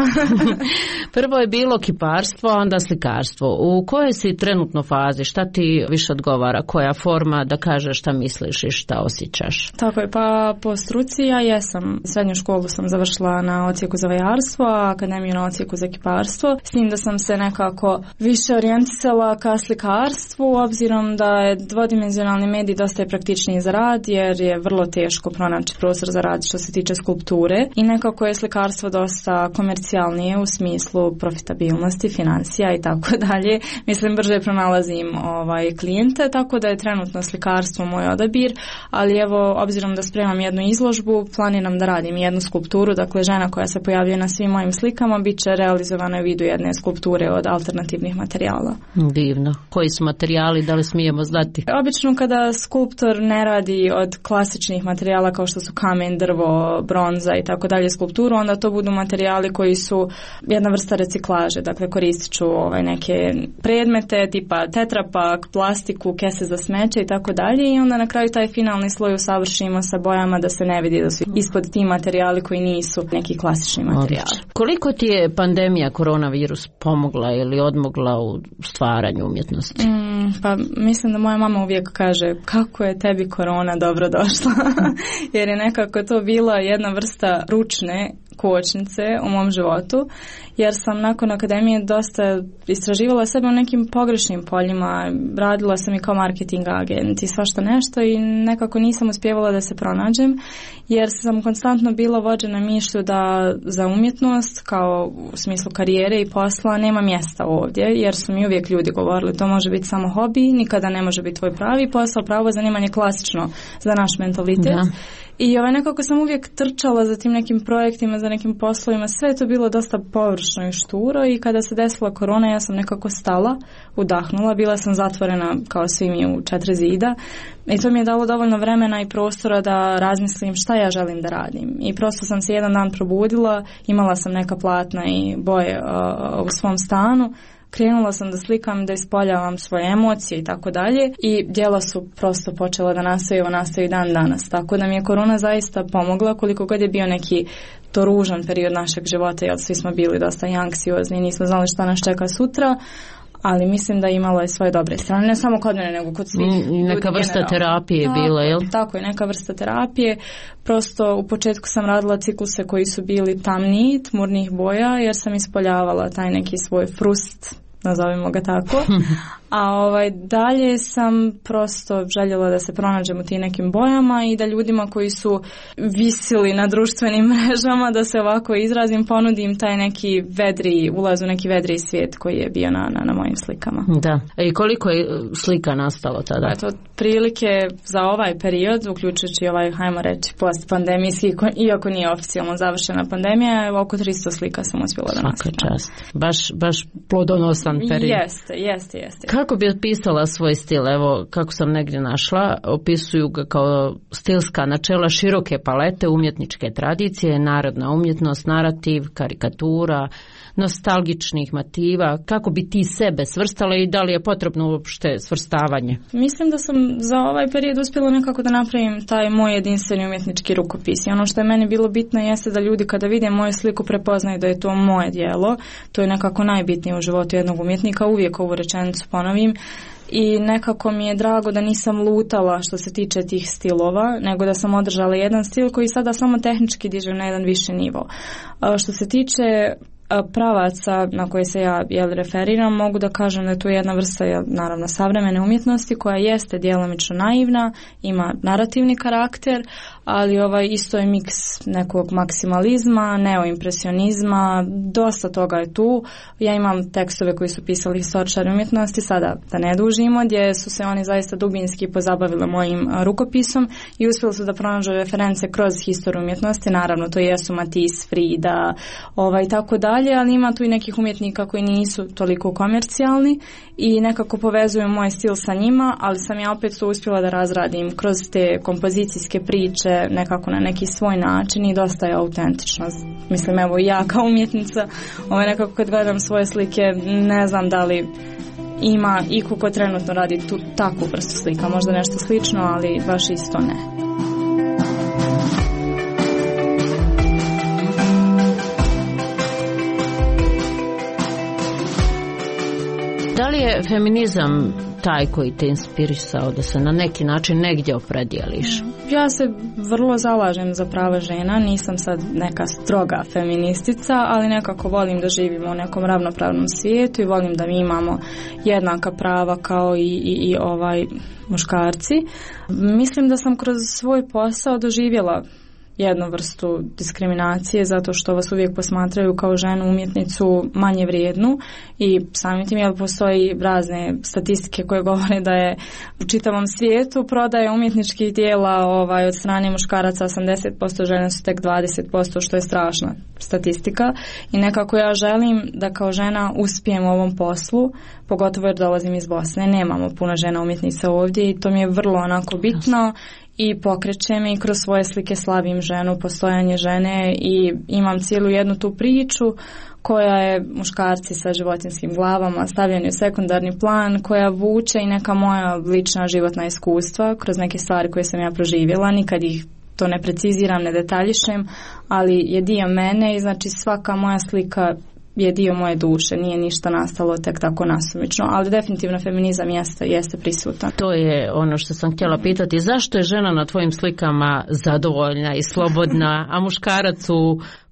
Prvo je bilo kiparstvo, onda slikarstvo. U kojoj si trenutno fazi? Šta ti više odgovara? Koja forma da kažeš šta misliš i šta osjećaš? Tako je, pa po struci ja jesam. Srednju školu sam završila na odsjeku za vajarstvo, a akademiju na odsjeku za kiparstvo. S tim da sam se nekako više orijentisala ka slikarstvu, obzirom da je dvodimenzionalni medij dosta je praktičniji za rad, jer je vrlo teško pronaći prostor za rad što se tiče skulpture i nekako je slikarstvo dosta komercijalnije u smislu profitabilnosti, financija i tako dalje. Mislim, brže pronalazim klijente, tako da je trenutno slikarstvo moj odabir, ali evo, obzirom da spremam jednu izložbu, planiram da radim jednu skulpturu, dakle žena koja se pojavljuje na svim mojim slikama bit će realizovana u vidu jedne skulpture od alternativnih materijala. Divno. Koji su materijali, da li smijemo znati? Obično kada skulptor ne radi od klasičnih materijala kao što su kamen, drvo, bronza i tako dalje skulpturu, onda to budu materijali koji su jedna vrsta reciklaže, dakle koristit ću neke predmete tipa tetrapak, plastiku, kese za smeće i tako dalje i onda na kraju taj finalni sloj usavršimo sa bojama da se ne vidi da su ispod ti materijali koji nisu neki klasični materijali. Koliko ti je pandemija koronavirus pomogla ili odmogla u stvaranju umjetnosti? Pa mislim da moja mama uvijek kaže kako je tebi korona dobro došla jer je nekako to bila jedna vrsta ručne kočnice u mom životu, jer sam nakon akademije dosta istraživala sebe u nekim pogrešnim poljima, radila sam i kao marketing agent i svašta nešto i nekako nisam uspijevala da se pronađem, jer sam konstantno bila vođena mišlju da za umjetnost, kao u smislu karijere i posla, nema mjesta ovdje, jer su mi uvijek ljudi govorili to može biti samo hobi, nikada ne može biti tvoj pravi posao, pravo zanimanje klasično za naš mentalitet. Da. I nekako sam uvijek trčala za tim nekim projektima, za nekim poslovima, sve je to bilo dosta površno i šturo i kada se desila korona ja sam nekako stala, udahnula, bila sam zatvorena kao svi mi u 4 zida i to mi je dalo dovoljno vremena i prostora da razmislim šta ja želim da radim. I prosto sam se jedan dan probudila, imala sam neka platna i boje u svom stanu, krenula sam da slikam, da ispoljavam svoje emocije i tako dalje i djela su prosto počela da nastaju dan danas. Tako da mi je korona zaista pomogla, koliko god je bio neki to ružan period našeg života, jer svi smo bili dosta anksiozni, nismo znali šta nas čeka sutra, ali mislim da je imalo i svoje dobre strane, ne samo kod mene, nego kod svih ljudi. Neka vrsta terapije je bila, jel? Tako je, neka vrsta terapije. Prosto u početku sam radila cikluse koji su bili tamniji, tmurnih boja, jer sam ispoljavala taj neki svoj frust, nazovimo ga tako. A dalje sam prosto željela da se pronađem u tim nekim bojama i da ljudima koji su visili na društvenim mrežama, da se ovako izrazim, ponudim taj neki ulaz u neki vedri svijet koji je bio na mojim slikama. Da. I koliko je slika nastalo tada? Eto, prilike za ovaj period, uključujući hajmo reći, postpandemijski, iako nije oficijalno završena pandemija, oko 300 slika sam uspjela da nastavim. Svaka čast. Baš plodonosan period. Jeste. Kako bi opisala svoj stil? Evo, kako sam negdje našla, opisuju ga kao stilska načela široke palete umjetničke tradicije, narodna umjetnost, narativ, karikatura, nostalgičnih motiva. Kako bi ti sebe svrstala i da li je potrebno uopšte svrstavanje? Mislim da sam za ovaj period uspjela nekako da napravim taj moj jedinstveni umjetnički rukopis. I ono što je meni bilo bitno jeste da ljudi kada vide moju sliku prepoznaju da je to moje djelo. To je nekako najbitnije u životu jednog umjetnika. Uvijek ovu rečenicu ponovim. I nekako mi je drago da nisam lutala što se tiče tih stilova, nego da sam održala jedan stil koji sada samo tehnički dižem na jedan viši nivo. Što se tiče pravaca na koje se ja referiram, mogu da kažem da je tu jedna vrsta naravno savremene umjetnosti koja jeste djelomično naivna, ima narativni karakter, ali isto je miks nekog maksimalizma, neoimpresionizma, dosta toga je tu. Ja imam tekstove koji su pisali historičari umjetnosti, sada da ne dužimo, gdje su se oni zaista dubinski pozabavili mojim rukopisom i uspjeli su da pronađu reference kroz historiju umjetnosti, naravno to jesu Matisse, Frida, i tako dalje, ali ima tu i nekih umjetnika koji nisu toliko komercijalni i nekako povezuju moj stil sa njima, ali sam ja opet to uspjela da razradim kroz te kompozicijske priče nekako na neki svoj način i dosta je autentično. Mislim, evo ja kao umjetnica, nekako kad gledam svoje slike, ne znam da li ima iko ko trenutno radi tu takvu vrstu slika, možda nešto slično, ali baš isto ne. Da li je feminizam taj koji te inspirisao da se na neki način negdje opredijeliš? Ja se vrlo zalažem za prava žena, nisam sad neka stroga feministica, ali nekako volim da živimo u nekom ravnopravnom svijetu i volim da mi imamo jednaka prava kao i muškarci. Mislim da sam kroz svoj posao doživjela jednu vrstu diskriminacije zato što vas uvijek posmatraju kao ženu umjetnicu manje vrijednu i samim tim postoji razne statistike koje govore da je u čitavom svijetu prodaje umjetničkih dijela od strane muškaraca 80%, žene su tek 20%, što je strašna statistika i nekako ja želim da kao žena uspijem u ovom poslu, pogotovo jer dolazim iz Bosne, nemamo puno žena umjetnica ovdje i to mi je vrlo bitno. I pokreće me i kroz svoje slike slavim ženu, postojanje žene i imam cijelu jednu tu priču koja je muškarci sa životinjskim glavama stavljeni u sekundarni plan, koja vuče i neka moja lična životna iskustva kroz neke stvari koje sam ja proživjela, nikad ih to ne preciziram, ne detaljišem, ali je dio mene i znači svaka moja slika je dio moje duše, nije ništa nastalo tek tako nasumično, ali definitivno feminizam jeste prisutan. To je ono što sam htjela pitati, zašto je žena na tvojim slikama zadovoljna i slobodna, a muškarac u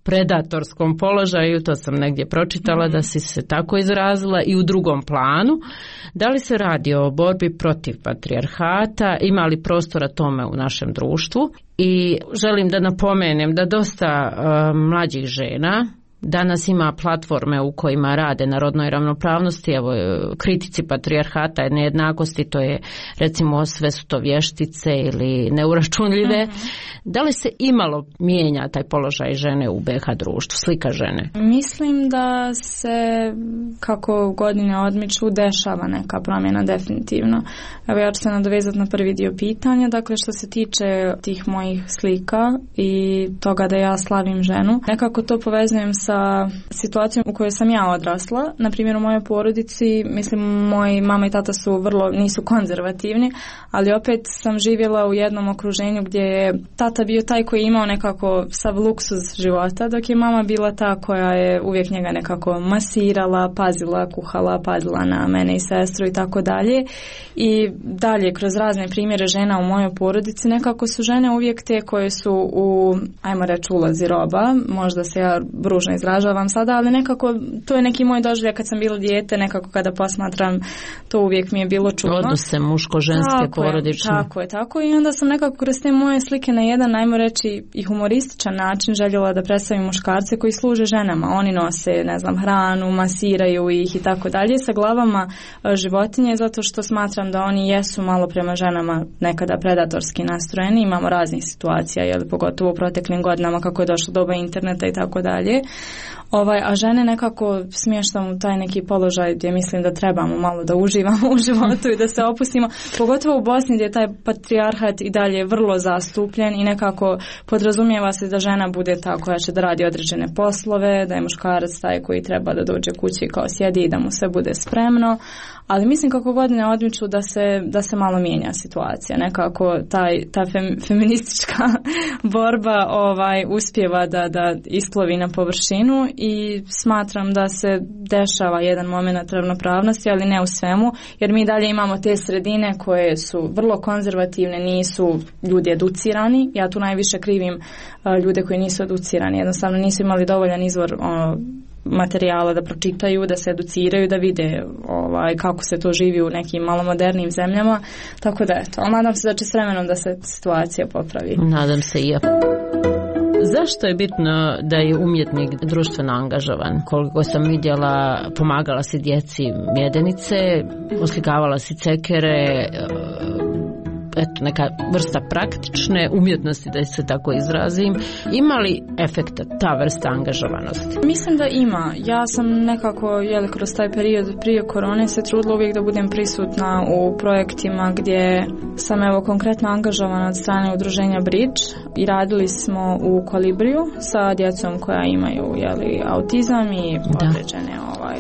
predatorskom položaju, to sam negdje pročitala da si se tako izrazila, i u drugom planu. Da li se radi o borbi protiv patrijarhata, ima li prostora tome u našem društvu? I želim da napomenem da dosta mlađih žena danas ima platforme u kojima rade na rodnoj ravnopravnosti, evo kritici patrijarhata i nejednakosti, to je recimo sve su to vještice ili neuračunljive. Da li se imalo mijenja taj položaj žene u BiH društvu, slika žene? Mislim da se kako godine odmiču dešava neka promjena definitivno. Evo ja ću se nadovezati na prvi dio pitanja, dakle što se tiče tih mojih slika i toga da ja slavim ženu, nekako to povezujem sa situacijom u kojoj sam ja odrasla. Na primjer u mojoj porodici, mislim moji mama i tata su nisu konzervativni, ali opet sam živjela u jednom okruženju gdje je tata bio taj koji je imao nekako sav luksuz života, dok je mama bila ta koja je uvijek njega nekako masirala, pazila, kuhala, pazila na mene i sestru i tako dalje. I dalje kroz razne primjere žena u mojoj porodici, nekako su žene uvijek te koje su u, ajmo reći, ulozi roba, možda se ja ružno izražavam sada, ali nekako to je neki moj doživljaj kad sam bila dijete, nekako kada posmatram, to uvijek mi je bilo čudno. Odnose muško-ženske porodične. Tako i onda sam nekako kroz te moje slike na jedan, ajmo reći, i humorističan način željela da predstavim muškarce koji služe ženama. Oni nose, ne znam, hranu, masiraju ih i tako dalje sa glavama životinje, zato što smatram da oni jesu malo prema ženama nekada predatorski nastrojeni. Imamo raznih situacija, pogotovo u proteklim godinama kako je došlo doba interneta i tako dalje. A žene nekako smještam u taj neki položaj gdje mislim da trebamo malo da uživamo u životu i da se opustimo, pogotovo u Bosni gdje je taj patrijarhat i dalje vrlo zastupljen i nekako podrazumijeva se da žena bude ta koja će da radi određene poslove, da je muškarac taj koji treba da dođe kući kao sjedi i da mu sve bude spremno. Ali mislim kako godine odmiču da se malo mijenja situacija. Nekako ta feministička borba uspijeva da isplovi na površinu i smatram da se dešava jedan moment ravnopravnosti, ali ne u svemu, jer mi dalje imamo te sredine koje su vrlo konzervativne, nisu ljudi educirani. Ja tu najviše krivim ljude koji nisu educirani, jednostavno nisu imali dovoljan izvor materijala da pročitaju, da se educiraju, da vide kako se to živi u nekim malo modernijim zemljama, tako da eto, ali nadam se da će s vremenom da se situacija popravi. Nadam se i ja. Zašto je bitno da je umjetnik društveno angažovan? Koliko sam vidjela, pomagala si djeci Mjedenice, oslikavala si cekere, eto, neka vrsta praktične umjetnosti, da se tako izrazim. Ima li efekta ta vrsta angažovanosti? Mislim da ima. Ja sam nekako, kroz taj period prije korone se trudila uvijek da budem prisutna u projektima gdje sam konkretno angažovana od strane udruženja Bridge i radili smo u Kolibriju sa djecom koja imaju autizam i određene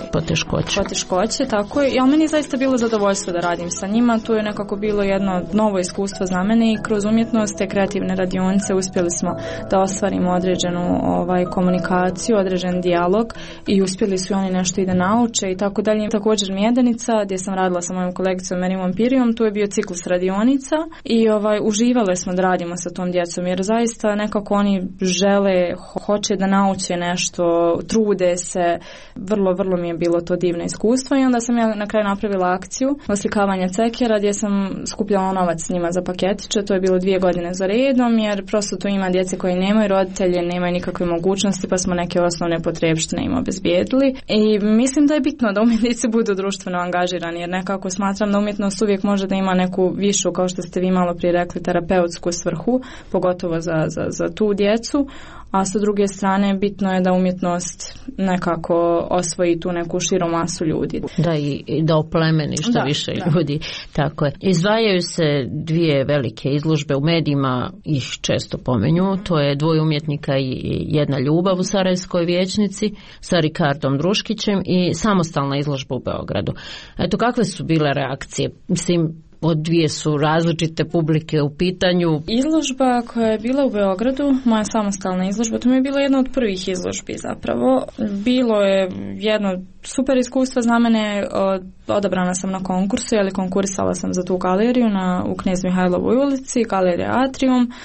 poteškoće, tako je. Meni je zaista bilo zadovoljstvo da radim sa njima. To je nekako bilo jedno novo iskustvo za mene i kroz umjetnost te kreativne radionice uspjeli smo da ostvarimo određenu komunikaciju, određen dijalog i uspjeli su oni nešto i da nauče i tako dalje. Također Mjedenica, gdje sam radila sa mojom kolegicom Merimom Pirijom, tu je bio ciklus radionica i uživale smo da radimo sa tom djecom, jer zaista nekako oni žele, hoće da nauče nešto, trude se, vrlo mi je bilo to divno iskustvo i onda sam ja na kraju napravila akciju oslikavanja cekera gdje sam skupljala novac s njima za paketiće. To je bilo 2 godine za redom, jer prosto tu ima djece koji nemaju roditelje, nemaju nikakve mogućnosti, pa smo neke osnovne potrepštine im obezbijedili. I mislim da je bitno da umjetnici budu društveno angažirani, jer nekako smatram da umjetnost uvijek može da ima neku višu, kao što ste vi malo prije rekli, terapeutsku svrhu, pogotovo za tu djecu. A sa druge strane bitno je da umjetnost nekako osvoji tu neku širu masu ljudi. Da, i da oplemeni što više ljudi. Tako je. Izdvajaju se 2 velike izložbe u medijima, ih često pomenju. To je 2 umjetnika i jedna ljubav u Sarajevskoj vijećnici sa Rikardom Druškićem i samostalna izložba u Beogradu. Eto, kakve su bile reakcije? Mislim, od 2 su različite publike u pitanju. Izložba koja je bila u Beogradu, moja samostalna izložba, to mi je bilo jedna od prvih izložbi zapravo. Bilo je jedno super iskustvo za mene, odabrana sam na konkursu, konkurisala sam za tu galeriju u Knez Mihajlovoj ulici, galerija Atrium.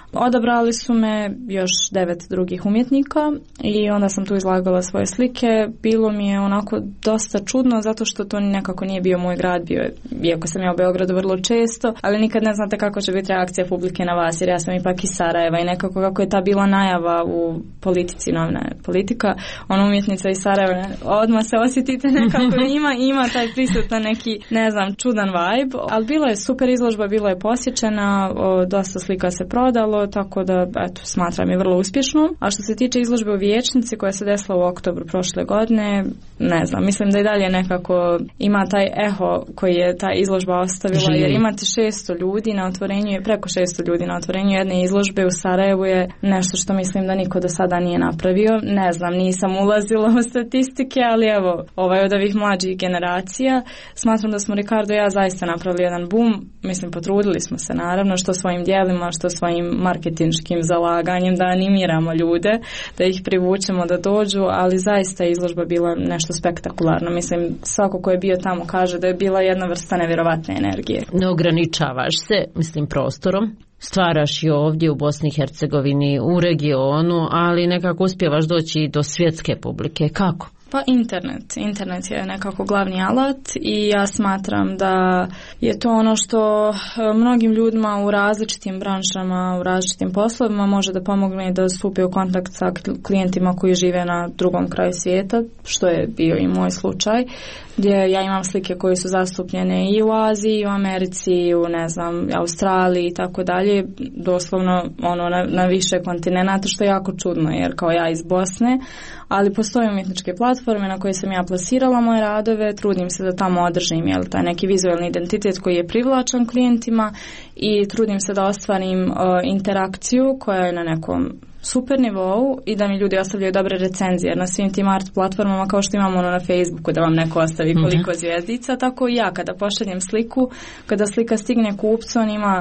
Odabrali su me još 9 drugih umjetnika i onda sam tu izlagala svoje slike. Bilo mi je onako dosta čudno zato što to nekako nije bio moj grad, bio je, iako sam ja u Beogradu vrlo često, ali nikad ne znate kako će biti reakcija publike na vas, jer ja sam ipak iz Sarajeva i nekako kako je ta bila najava u politici, novina politika, umjetnica iz Sarajeva, odmah se osjetite nekako, ima taj prisutan neki, ne znam, čudan vibe, ali bila je super izložba, bila je posjećena, dosta slika se prodalo, tako da, eto, smatram je vrlo uspješno. A što se tiče izložbe u Vijećnici koja se desila u oktobru prošle godine, ne znam, mislim da i dalje nekako ima taj eho koji je ta izložba ostavila, jer imati 600 ljudi na otvorenju, preko 600 ljudi na otvorenju jedne izložbe u Sarajevu je nešto što mislim da niko do sada nije napravio. Ne znam, nisam ulazila u statistike, ali evo, od ovih mlađih generacija, smatram da smo Ricardo i ja zaista napravili jedan boom. Mislim, potrudili smo se naravno, što svojim djelima, što svojim marketinškim zalaganjem da animiramo ljude, da ih privučemo da dođu, ali zaista je izložba bila nešto spektakularno. Mislim, svako ko je bio tamo kaže da je bila jedna vrsta nevjerovatne energije. Ne ograničavaš se, mislim, prostorom. Stvaraš i ovdje u Bosni i Hercegovini, u regionu, ali nekako uspijevaš doći i do svjetske publike. Kako? Pa internet je nekako glavni alat i ja smatram da je to ono što mnogim ljudima u različitim branšama, u različitim poslovima može da pomogne da stupe u kontakt sa klijentima koji žive na drugom kraju svijeta, što je bio i moj slučaj, gdje ja imam slike koje su zastupljene i u Aziji, i u Americi, i u, ne znam, Australiji i tako dalje, doslovno na više kontinenata, što je jako čudno, jer kao ja iz Bosne, ali postoje umjetničke platforme na koje sam ja plasirala moje radove, trudim se da tamo održim taj neki vizualni identitet koji je privlačan klijentima i trudim se da ostvarim interakciju koja je na nekom super nivou i da mi ljudi ostavljaju dobre recenzije na svim tim art platformama, kao što imamo na Facebooku da vam neko ostavi koliko zvjezdica, tako i ja kada pošaljem sliku, kada slika stigne kupcu, on ima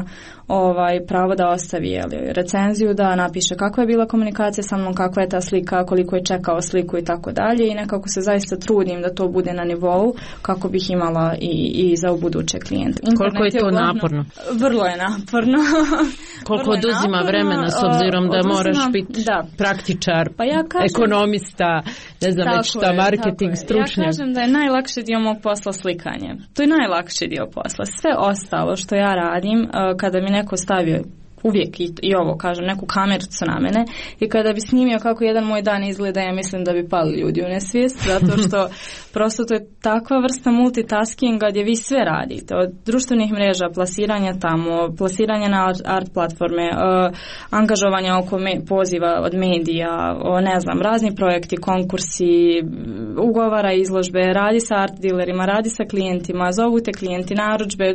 pravo da ostavi recenziju, da napiše kakva je bila komunikacija sa mnom, kakva je ta slika, koliko je čekao sliku i tako dalje, i nekako se zaista trudim da to bude na nivou kako bih imala i za ubuduće klijente. Koliko je to naporno? Vrlo je naporno. Koliko oduzima vremena s obzirom da moraš biti praktičar, pa ja kažem, ekonomista, ne znam već šta, marketing, stručnjak. Ja kažem da je najlakši dio mog posla slikanje. To je najlakši dio posla. Sve ostalo što ja radim, kada mi neko stavio uvijek i ovo kažem, neku kamericu na mene i kada bi snimio kako jedan moj dan izgleda, ja mislim da bi pali ljudi u nesvijest, zato što prosto to je takva vrsta multitaskinga gdje vi sve radite, od društvenih mreža, plasiranja tamo, plasiranja na art platforme, angažovanja oko poziva od medija, ne znam, razni projekti, konkursi, ugovara izložbe, radi sa art dealerima, radi sa klijentima, zovu te klijenti, narudžbe,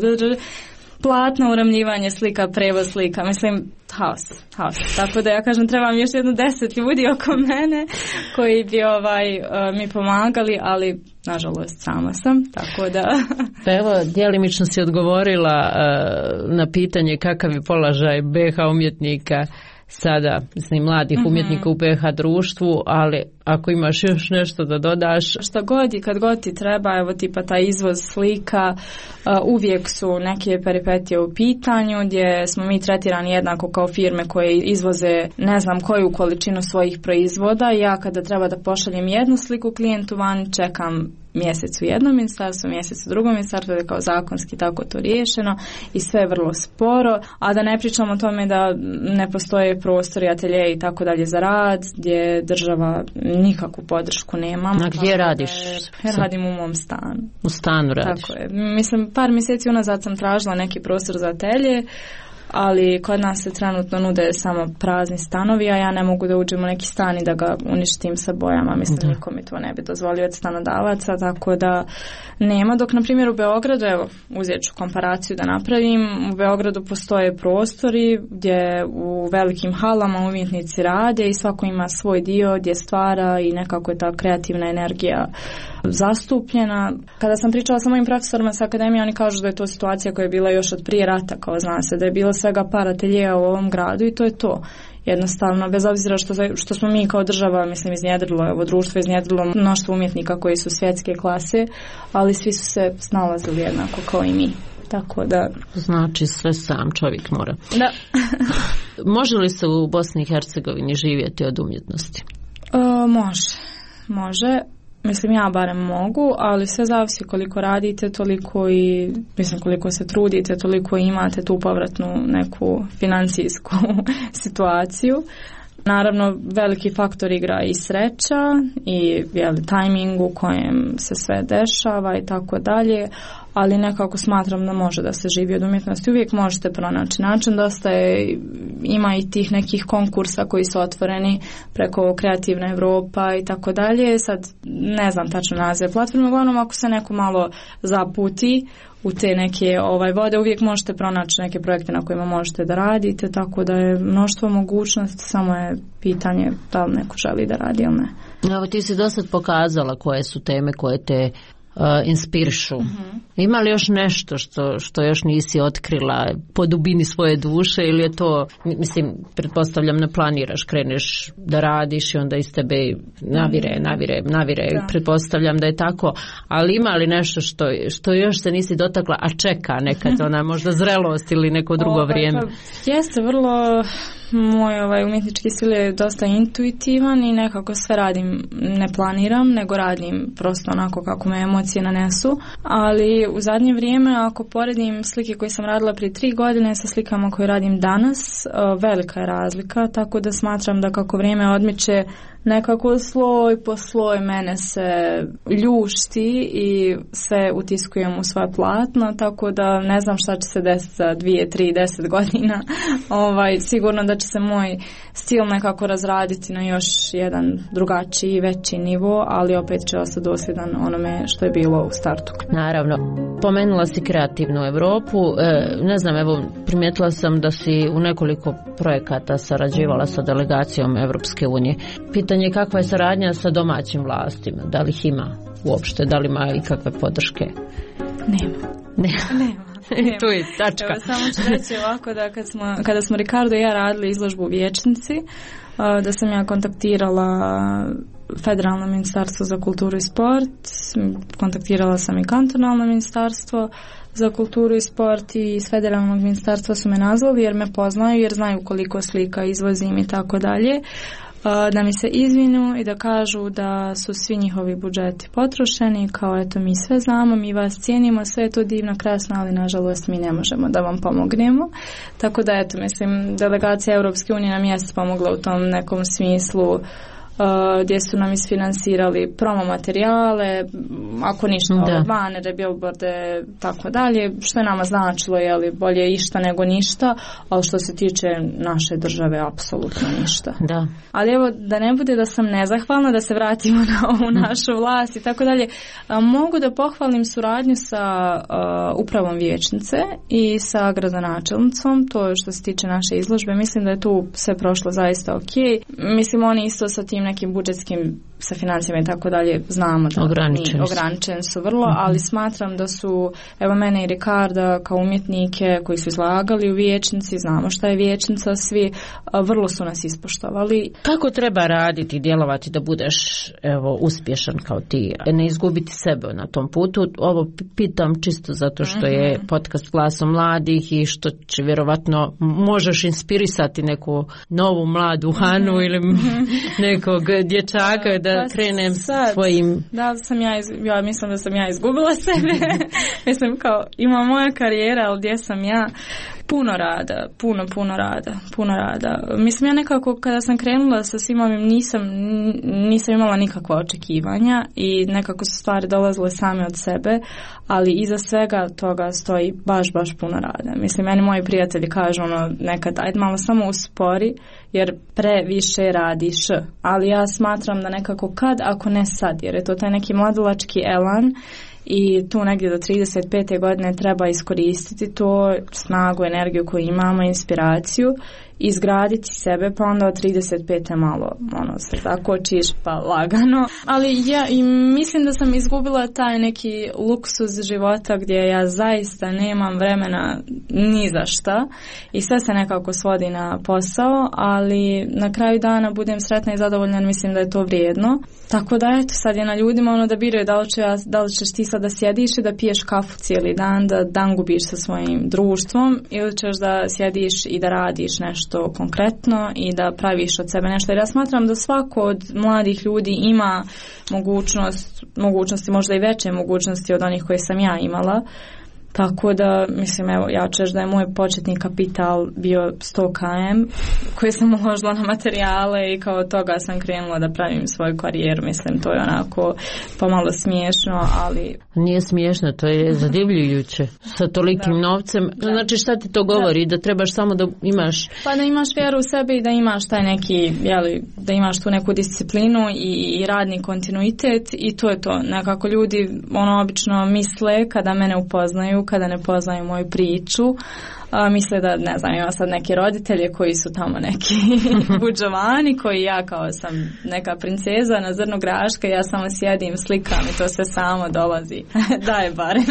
platno uramljivanje slika, prevoz slika, mislim, haos. Tako da ja kažem, trebam još 10 ljudi oko mene koji bi mi pomagali, ali nažalost sama sam, tako da... Pa evo, djelimično si odgovorila na pitanje kakav je položaj BH umjetnika sada, mislim, mladih umjetnika u BH društvu, ali ako imaš još nešto da dodaš. Šta god i kad god ti treba, evo tipa taj izvoz slika, uvijek su neke peripetije u pitanju gdje smo mi tretirani jednako kao firme koje izvoze ne znam koju količinu svojih proizvoda. Ja kada treba da pošaljem jednu sliku klijentu van, čekam mjesec u jednom ministarstvu, mjesec u drugom ministarstvu, je kao zakonski tako to riješeno i sve je vrlo sporo, a da ne pričamo o tome da ne postoje prostori, atelje i tako dalje za rad, gdje država nikakvu podršku nema. A gdje radiš? Ja radim u mom stanu. U stanu radiš? Tako je. Mislim, par mjeseci unazad sam tražila neki prostor za atelje, ali kod nas se trenutno nude samo prazni stanovi, a ja ne mogu da uđem u neki stan i da ga uništim sa bojama. Mislim, niko mi to ne bi dozvolio od stanodavaca, tako da nema. Dok, na primjer, u Beogradu, evo, uzet ću komparaciju da napravim, u Beogradu postoje prostori gdje u velikim halama umjetnici rade i svako ima svoj dio gdje stvara i nekako je ta kreativna energija zastupljena. Kada sam pričala sa mojim profesorima sa akademije, oni kažu da je to situacija koja je bila još od prije rata, kao zna se, da je bilo svega par ateljeja u ovom gradu i to je to. Jednostavno, bez obzira što smo mi kao država, mislim, iznjedrilo, ovo društvo iznjedrilo mnoštvo umjetnika koji su svjetske klase, ali svi su se snalazili jednako kao i mi. tako da... Znači sve sam čovjek mora. Da. Može li se u Bosni i Hercegovini živjeti od umjetnosti? Može. Mislim, ja barem mogu, ali sve zavisi koliko radite, toliko i, mislim, koliko se trudite, toliko imate tu povratnu neku financijsku situaciju. Naravno, veliki faktor igra i sreća i tajming u kojem se sve dešava i tako dalje, ali nekako smatram da može da se živi od umjetnosti. Uvijek možete pronaći način, ima i tih nekih konkursa koji su otvoreni preko Kreativna Europa i tako dalje. Sad ne znam tačno naziv platforme, uglavnom ako se neko malo zaputi u te neke vode, uvijek možete pronaći neke projekte na kojima možete da radite, tako da je mnoštvo mogućnosti, samo je pitanje da li neko želi da radi ili ne. Evo, ti si dosad pokazala koje su teme koje te inspirišu. Ima li još nešto što još nisi otkrila po dubini svoje duše, ili je to, mislim, pretpostavljam ne planiraš, kreneš da radiš i onda iz tebe navire, pretpostavljam da je tako, ali ima li nešto što još se nisi dotakla, a čeka nekad ona možda zrelost ili neko drugo vrijeme? Jeste, vrlo moj umjetnički stil je dosta intuitivan i nekako sve radim, ne planiram, nego radim prosto onako kako me emocije nanesu, ali u zadnje vrijeme ako poredim slike koje sam radila prije 3 godine sa slikama koje radim danas, velika je razlika, tako da smatram da kako vrijeme odmiče nekako sloj po sloj mene se ljušti i sve utiskujem u svoje platno, tako da ne znam šta će se desiti za 2, 3, 10 godina. Sigurno da će se moj stil nekako razraditi na još jedan drugačiji, veći nivo, ali opet će ostati dosljedan onome što je bilo u startu. Naravno. Pomenula si Kreativnu Europu. Ne znam, evo, primijetila sam da si u nekoliko projekata sarađivala sa delegacijom Europske unije. Pitanje je kakva je saradnja sa domaćim vlastima? Da li ih ima uopšte? Da li ima ikakve podrške? Nema. Tu je tačka. Evo, samo ću reći ovako da kada smo Ricardo i ja radili izložbu u Vijećnici, da sam ja kontaktirala Federalno ministarstvo za kulturu i sport, kontaktirala sam i kantonalno ministarstvo za kulturu i sport i iz Federalnog ministarstva su me nazvali jer me poznaju, jer znaju koliko slika izvozim i tako dalje, da mi se izvinu i da kažu da su svi njihovi budžeti potrošeni, kao eto mi sve znamo, mi vas cijenimo, sve je to divno, krasno, ali nažalost mi ne možemo da vam pomognemo. Tako da eto, mislim, delegacija Europske unije nam jeste pomogla u tom nekom smislu, gdje su nam isfinansirali promo materijale, ako ništa, banere, billboarde, tako dalje, što je nama značilo, bolje išta nego ništa, ali što se tiče naše države, apsolutno ništa. Da. Ali evo, da ne bude da sam nezahvalna, da se vratimo na ovu našu vlast i tako dalje, mogu da pohvalim suradnju sa upravom Vijećnice i sa gradonačelnicom, to je što se tiče naše izložbe, mislim da je tu sve prošlo zaista ok. Mislim, oni isto sa tim nekim budžetskim, sa financijama i tako dalje, znamo da ograničeni su vrlo, ali smatram da su, evo mene i Ricarda kao umjetnike koji su izlagali u Vijećnici, znamo šta je Vijećnica, svi vrlo su nas ispoštovali. Kako treba raditi, djelovati da budeš uspješan kao ti, ne izgubiti sebe na tom putu? Ovo pitam čisto zato što je podcast Glasom mladih i što će vjerovatno možeš inspirisati neku novu mladu Hanu ili nekog dječaka da krenem svojim... Da sam ja mislim da sam ja izgubila sebe. Mislim kao ima moja karijera, ali gdje sam ja? Puno rada. Mislim, ja nekako kada sam krenula sa svim ovim nisam imala nikakva očekivanja i nekako su stvari dolazile same od sebe, ali iza svega toga stoji baš puno rada. Mislim, meni moji prijatelji kažu nekad, ajde malo samo uspori jer previše radiš, ali ja smatram da nekako ako ne sad, jer je to taj neki mladalački elan i tu negdje do 35. godine treba iskoristiti to snagu, energiju koju imamo, inspiraciju izgraditi sebe, pa onda od 35. malo se zakočiš pa lagano, ali ja mislim da sam izgubila taj neki luksuz života gdje ja zaista nemam vremena ni za šta i sve se nekako svodi na posao, ali na kraju dana budem sretna i zadovoljna, mislim da je to vrijedno. Tako da eto, sad je na ljudima da biraju da li ćeš ti sad da sjediš i da piješ kafu cijeli dan, da dan gubiš sa svojim društvom, ili ćeš da sjediš i da radiš nešto konkretno i da praviš od sebe nešto. Jer ja smatram da svako od mladih ljudi ima mogućnosti, možda i veće mogućnosti od onih koje sam ja imala. Tako da, mislim, evo, ja ću reći da je moj početni kapital bio 100 km koji sam uložila na materijale i kao toga sam krenula da pravim svoju karijeru. Mislim, to je onako pomalo smiješno, ali... Nije smiješno, to je zadivljujuće. Sa tolikim novcem. Znači, šta ti to govori? Da trebaš samo da imaš... Pa da imaš vjeru u sebe i da imaš taj neki, da imaš tu neku disciplinu i radni kontinuitet i to je to. Nekako ljudi obično misle kada mene upoznaju, kada ne poznaju moju priču, misle da, ne znam, ima sad neki roditelje koji su tamo neki budžovani, koji ja kao sam neka princeza na zrnu graška, ja samo sjedim, slikam i to se samo dolazi. Da je barem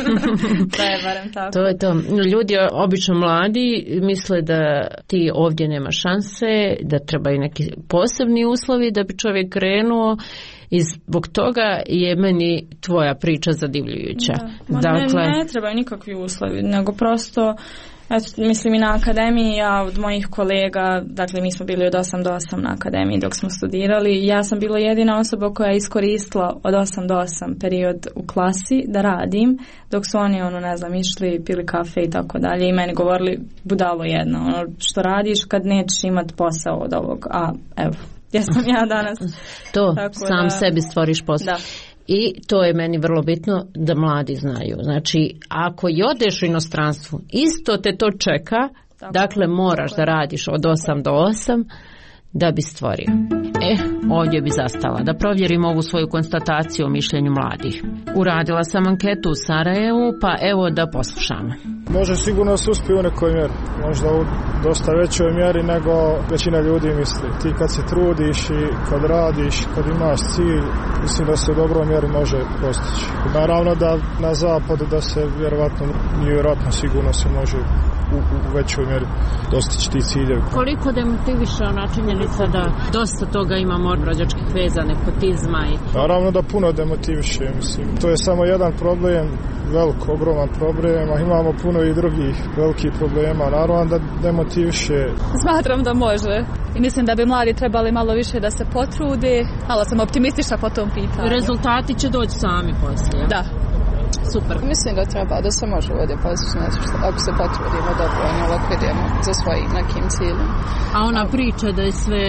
tako. To je to. Ljudi obično mladi misle da ti ovdje nema šanse, da trebaju neki posebni uslovi da bi čovjek krenuo. I zbog toga je meni tvoja priča zadivljujuća. Dakle, ne trebaju nikakvi uslovi, nego prosto, mislim i na akademiji, ja od mojih kolega, dakle mi smo bili od 8 do 8 na akademiji dok smo studirali, ja sam bila jedina osoba koja je iskoristila od 8 do 8 period u klasi da radim, dok su oni, išli, pili kafe i tako dalje i meni govorili, budalo jedno, što radiš kad nećeš imat posao od ovog, a evo. Jesam ja danas. To, sam sebi stvoriš posao. I to je meni vrlo bitno da mladi znaju. Znači, ako i odeš u inostranstvu, isto te to čeka, dakle moraš da radiš od 8 do 8 da bi stvorio. Ovdje bi zastala da provjerim ovu svoju konstataciju o mišljenju mladih. Uradila sam anketu u Sarajevu, pa evo da poslušamo. Može sigurno se uspije u nekoj mjeri, možda u dosta većoj mjeri nego većina ljudi misli. Ti kad se trudiš i kad radiš, kad imaš cilj, mislim da se u dobroj mjeri može postići. Naravno da na zapadu da se vjerovatno sigurno se može u većoj mjeri dostići ti ciljevi. Koliko demotiviše ona činjenica da dosta toga imamo rođačkih veza, nepotizma i... Naravno da puno demotiviše, mislim. To je samo jedan problem, ogroman problem, a imamo puno i drugih velikih problema. Naravno da demotiviše. Smatram da može. I mislim da bi mladi trebali malo više da se potrude. Malo sam optimistična po tom pitanju. Rezultati će doći sami poslije. Da. Super. Mislim da treba da se može ovdje postići nešto ako se potrudimo dobro, ovako idemo za svojim nekim ciljem. A ona priča da je sve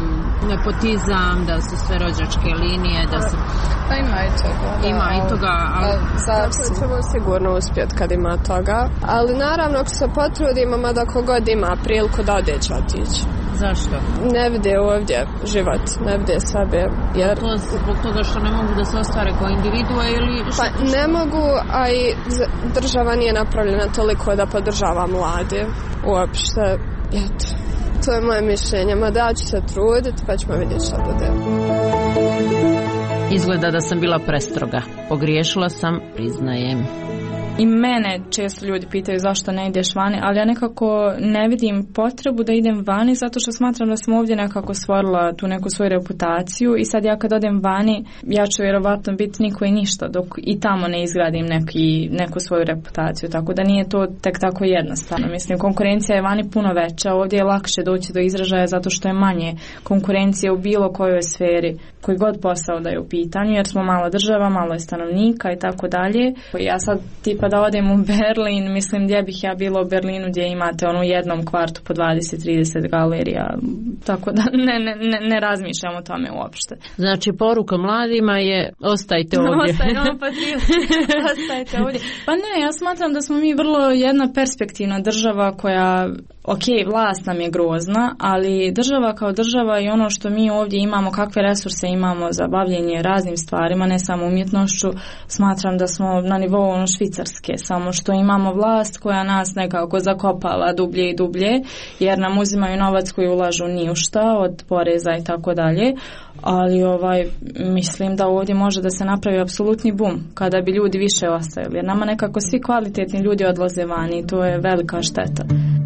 nepotizam, da su sve rođačke linije, da se... Pa ima i toga. Ima i toga, ali... Ćemo sigurno uspjeti kad ima toga, ali naravno ako se potrudimo, mada kogod ima priliku da ode će otići. Zašto? Ne vide ovdje život, ne vide sebe. Jer... To zbog toga što ne mogu da se ostvare kao individua ili... Pa ne mogu, a i država nije napravljena toliko da podržava mlade uopšte. Eto, to je moje mišljenje, mada ja ću se truditi pa ćemo vidjeti što bude. Izgleda da sam bila prestroga. Pogriješila sam, priznajem. I mene često ljudi pitaju zašto ne ideš vani, ali ja nekako ne vidim potrebu da idem vani zato što smatram da sam ovdje nekako stvorila tu neku svoju reputaciju i sad ja kad odem vani ja ću vjerovatno biti niko i ništa dok i tamo ne izgradim neku svoju reputaciju, tako da nije to tek tako jednostavno. Mislim, konkurencija je vani puno veća, ovdje je lakše doći do izražaja zato što je manje konkurencije u bilo kojoj sferi, koji god posao da je u pitanju, jer smo mala država, malo je stanovnika i tako dalje. Ja sad tipa da odem u Berlin, mislim gdje bih ja bila u Berlinu gdje imate u jednom kvartu po 20-30 galerija, tako da ne razmišljam o tome uopšte. Znači poruka mladima je ostajte ovdje. Ostajte ovdje. Pa ne, ja smatram da smo mi vrlo jedna perspektivna država koja ok, vlast nam je grozna, ali država kao država i ono što mi ovdje imamo, kakve resurse imamo za bavljenje raznim stvarima, ne samo umjetnošću, smatram da smo na nivou ono Švicarske, samo što imamo vlast koja nas nekako zakopava dublje i dublje, jer nam uzimaju novac koji ulažu ni u šta, od poreza i tako dalje, ali mislim da ovdje može da se napravi apsolutni bum kada bi ljudi više ostajali, jer nama nekako svi kvalitetni ljudi odlaze vani i to je velika šteta.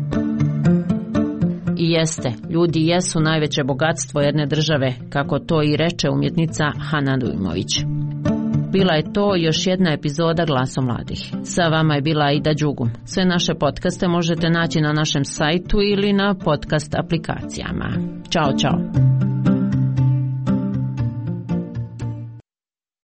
I jeste, ljudi jesu najveće bogatstvo jedne države, kako to i reče umjetnica Hana Dujmović. Bila je to još jedna epizoda Glasom mladih. Sa vama je bila Aida Đugum. Sve naše podcaste možete naći na našem sajtu ili na podcast aplikacijama. Ćao, čao.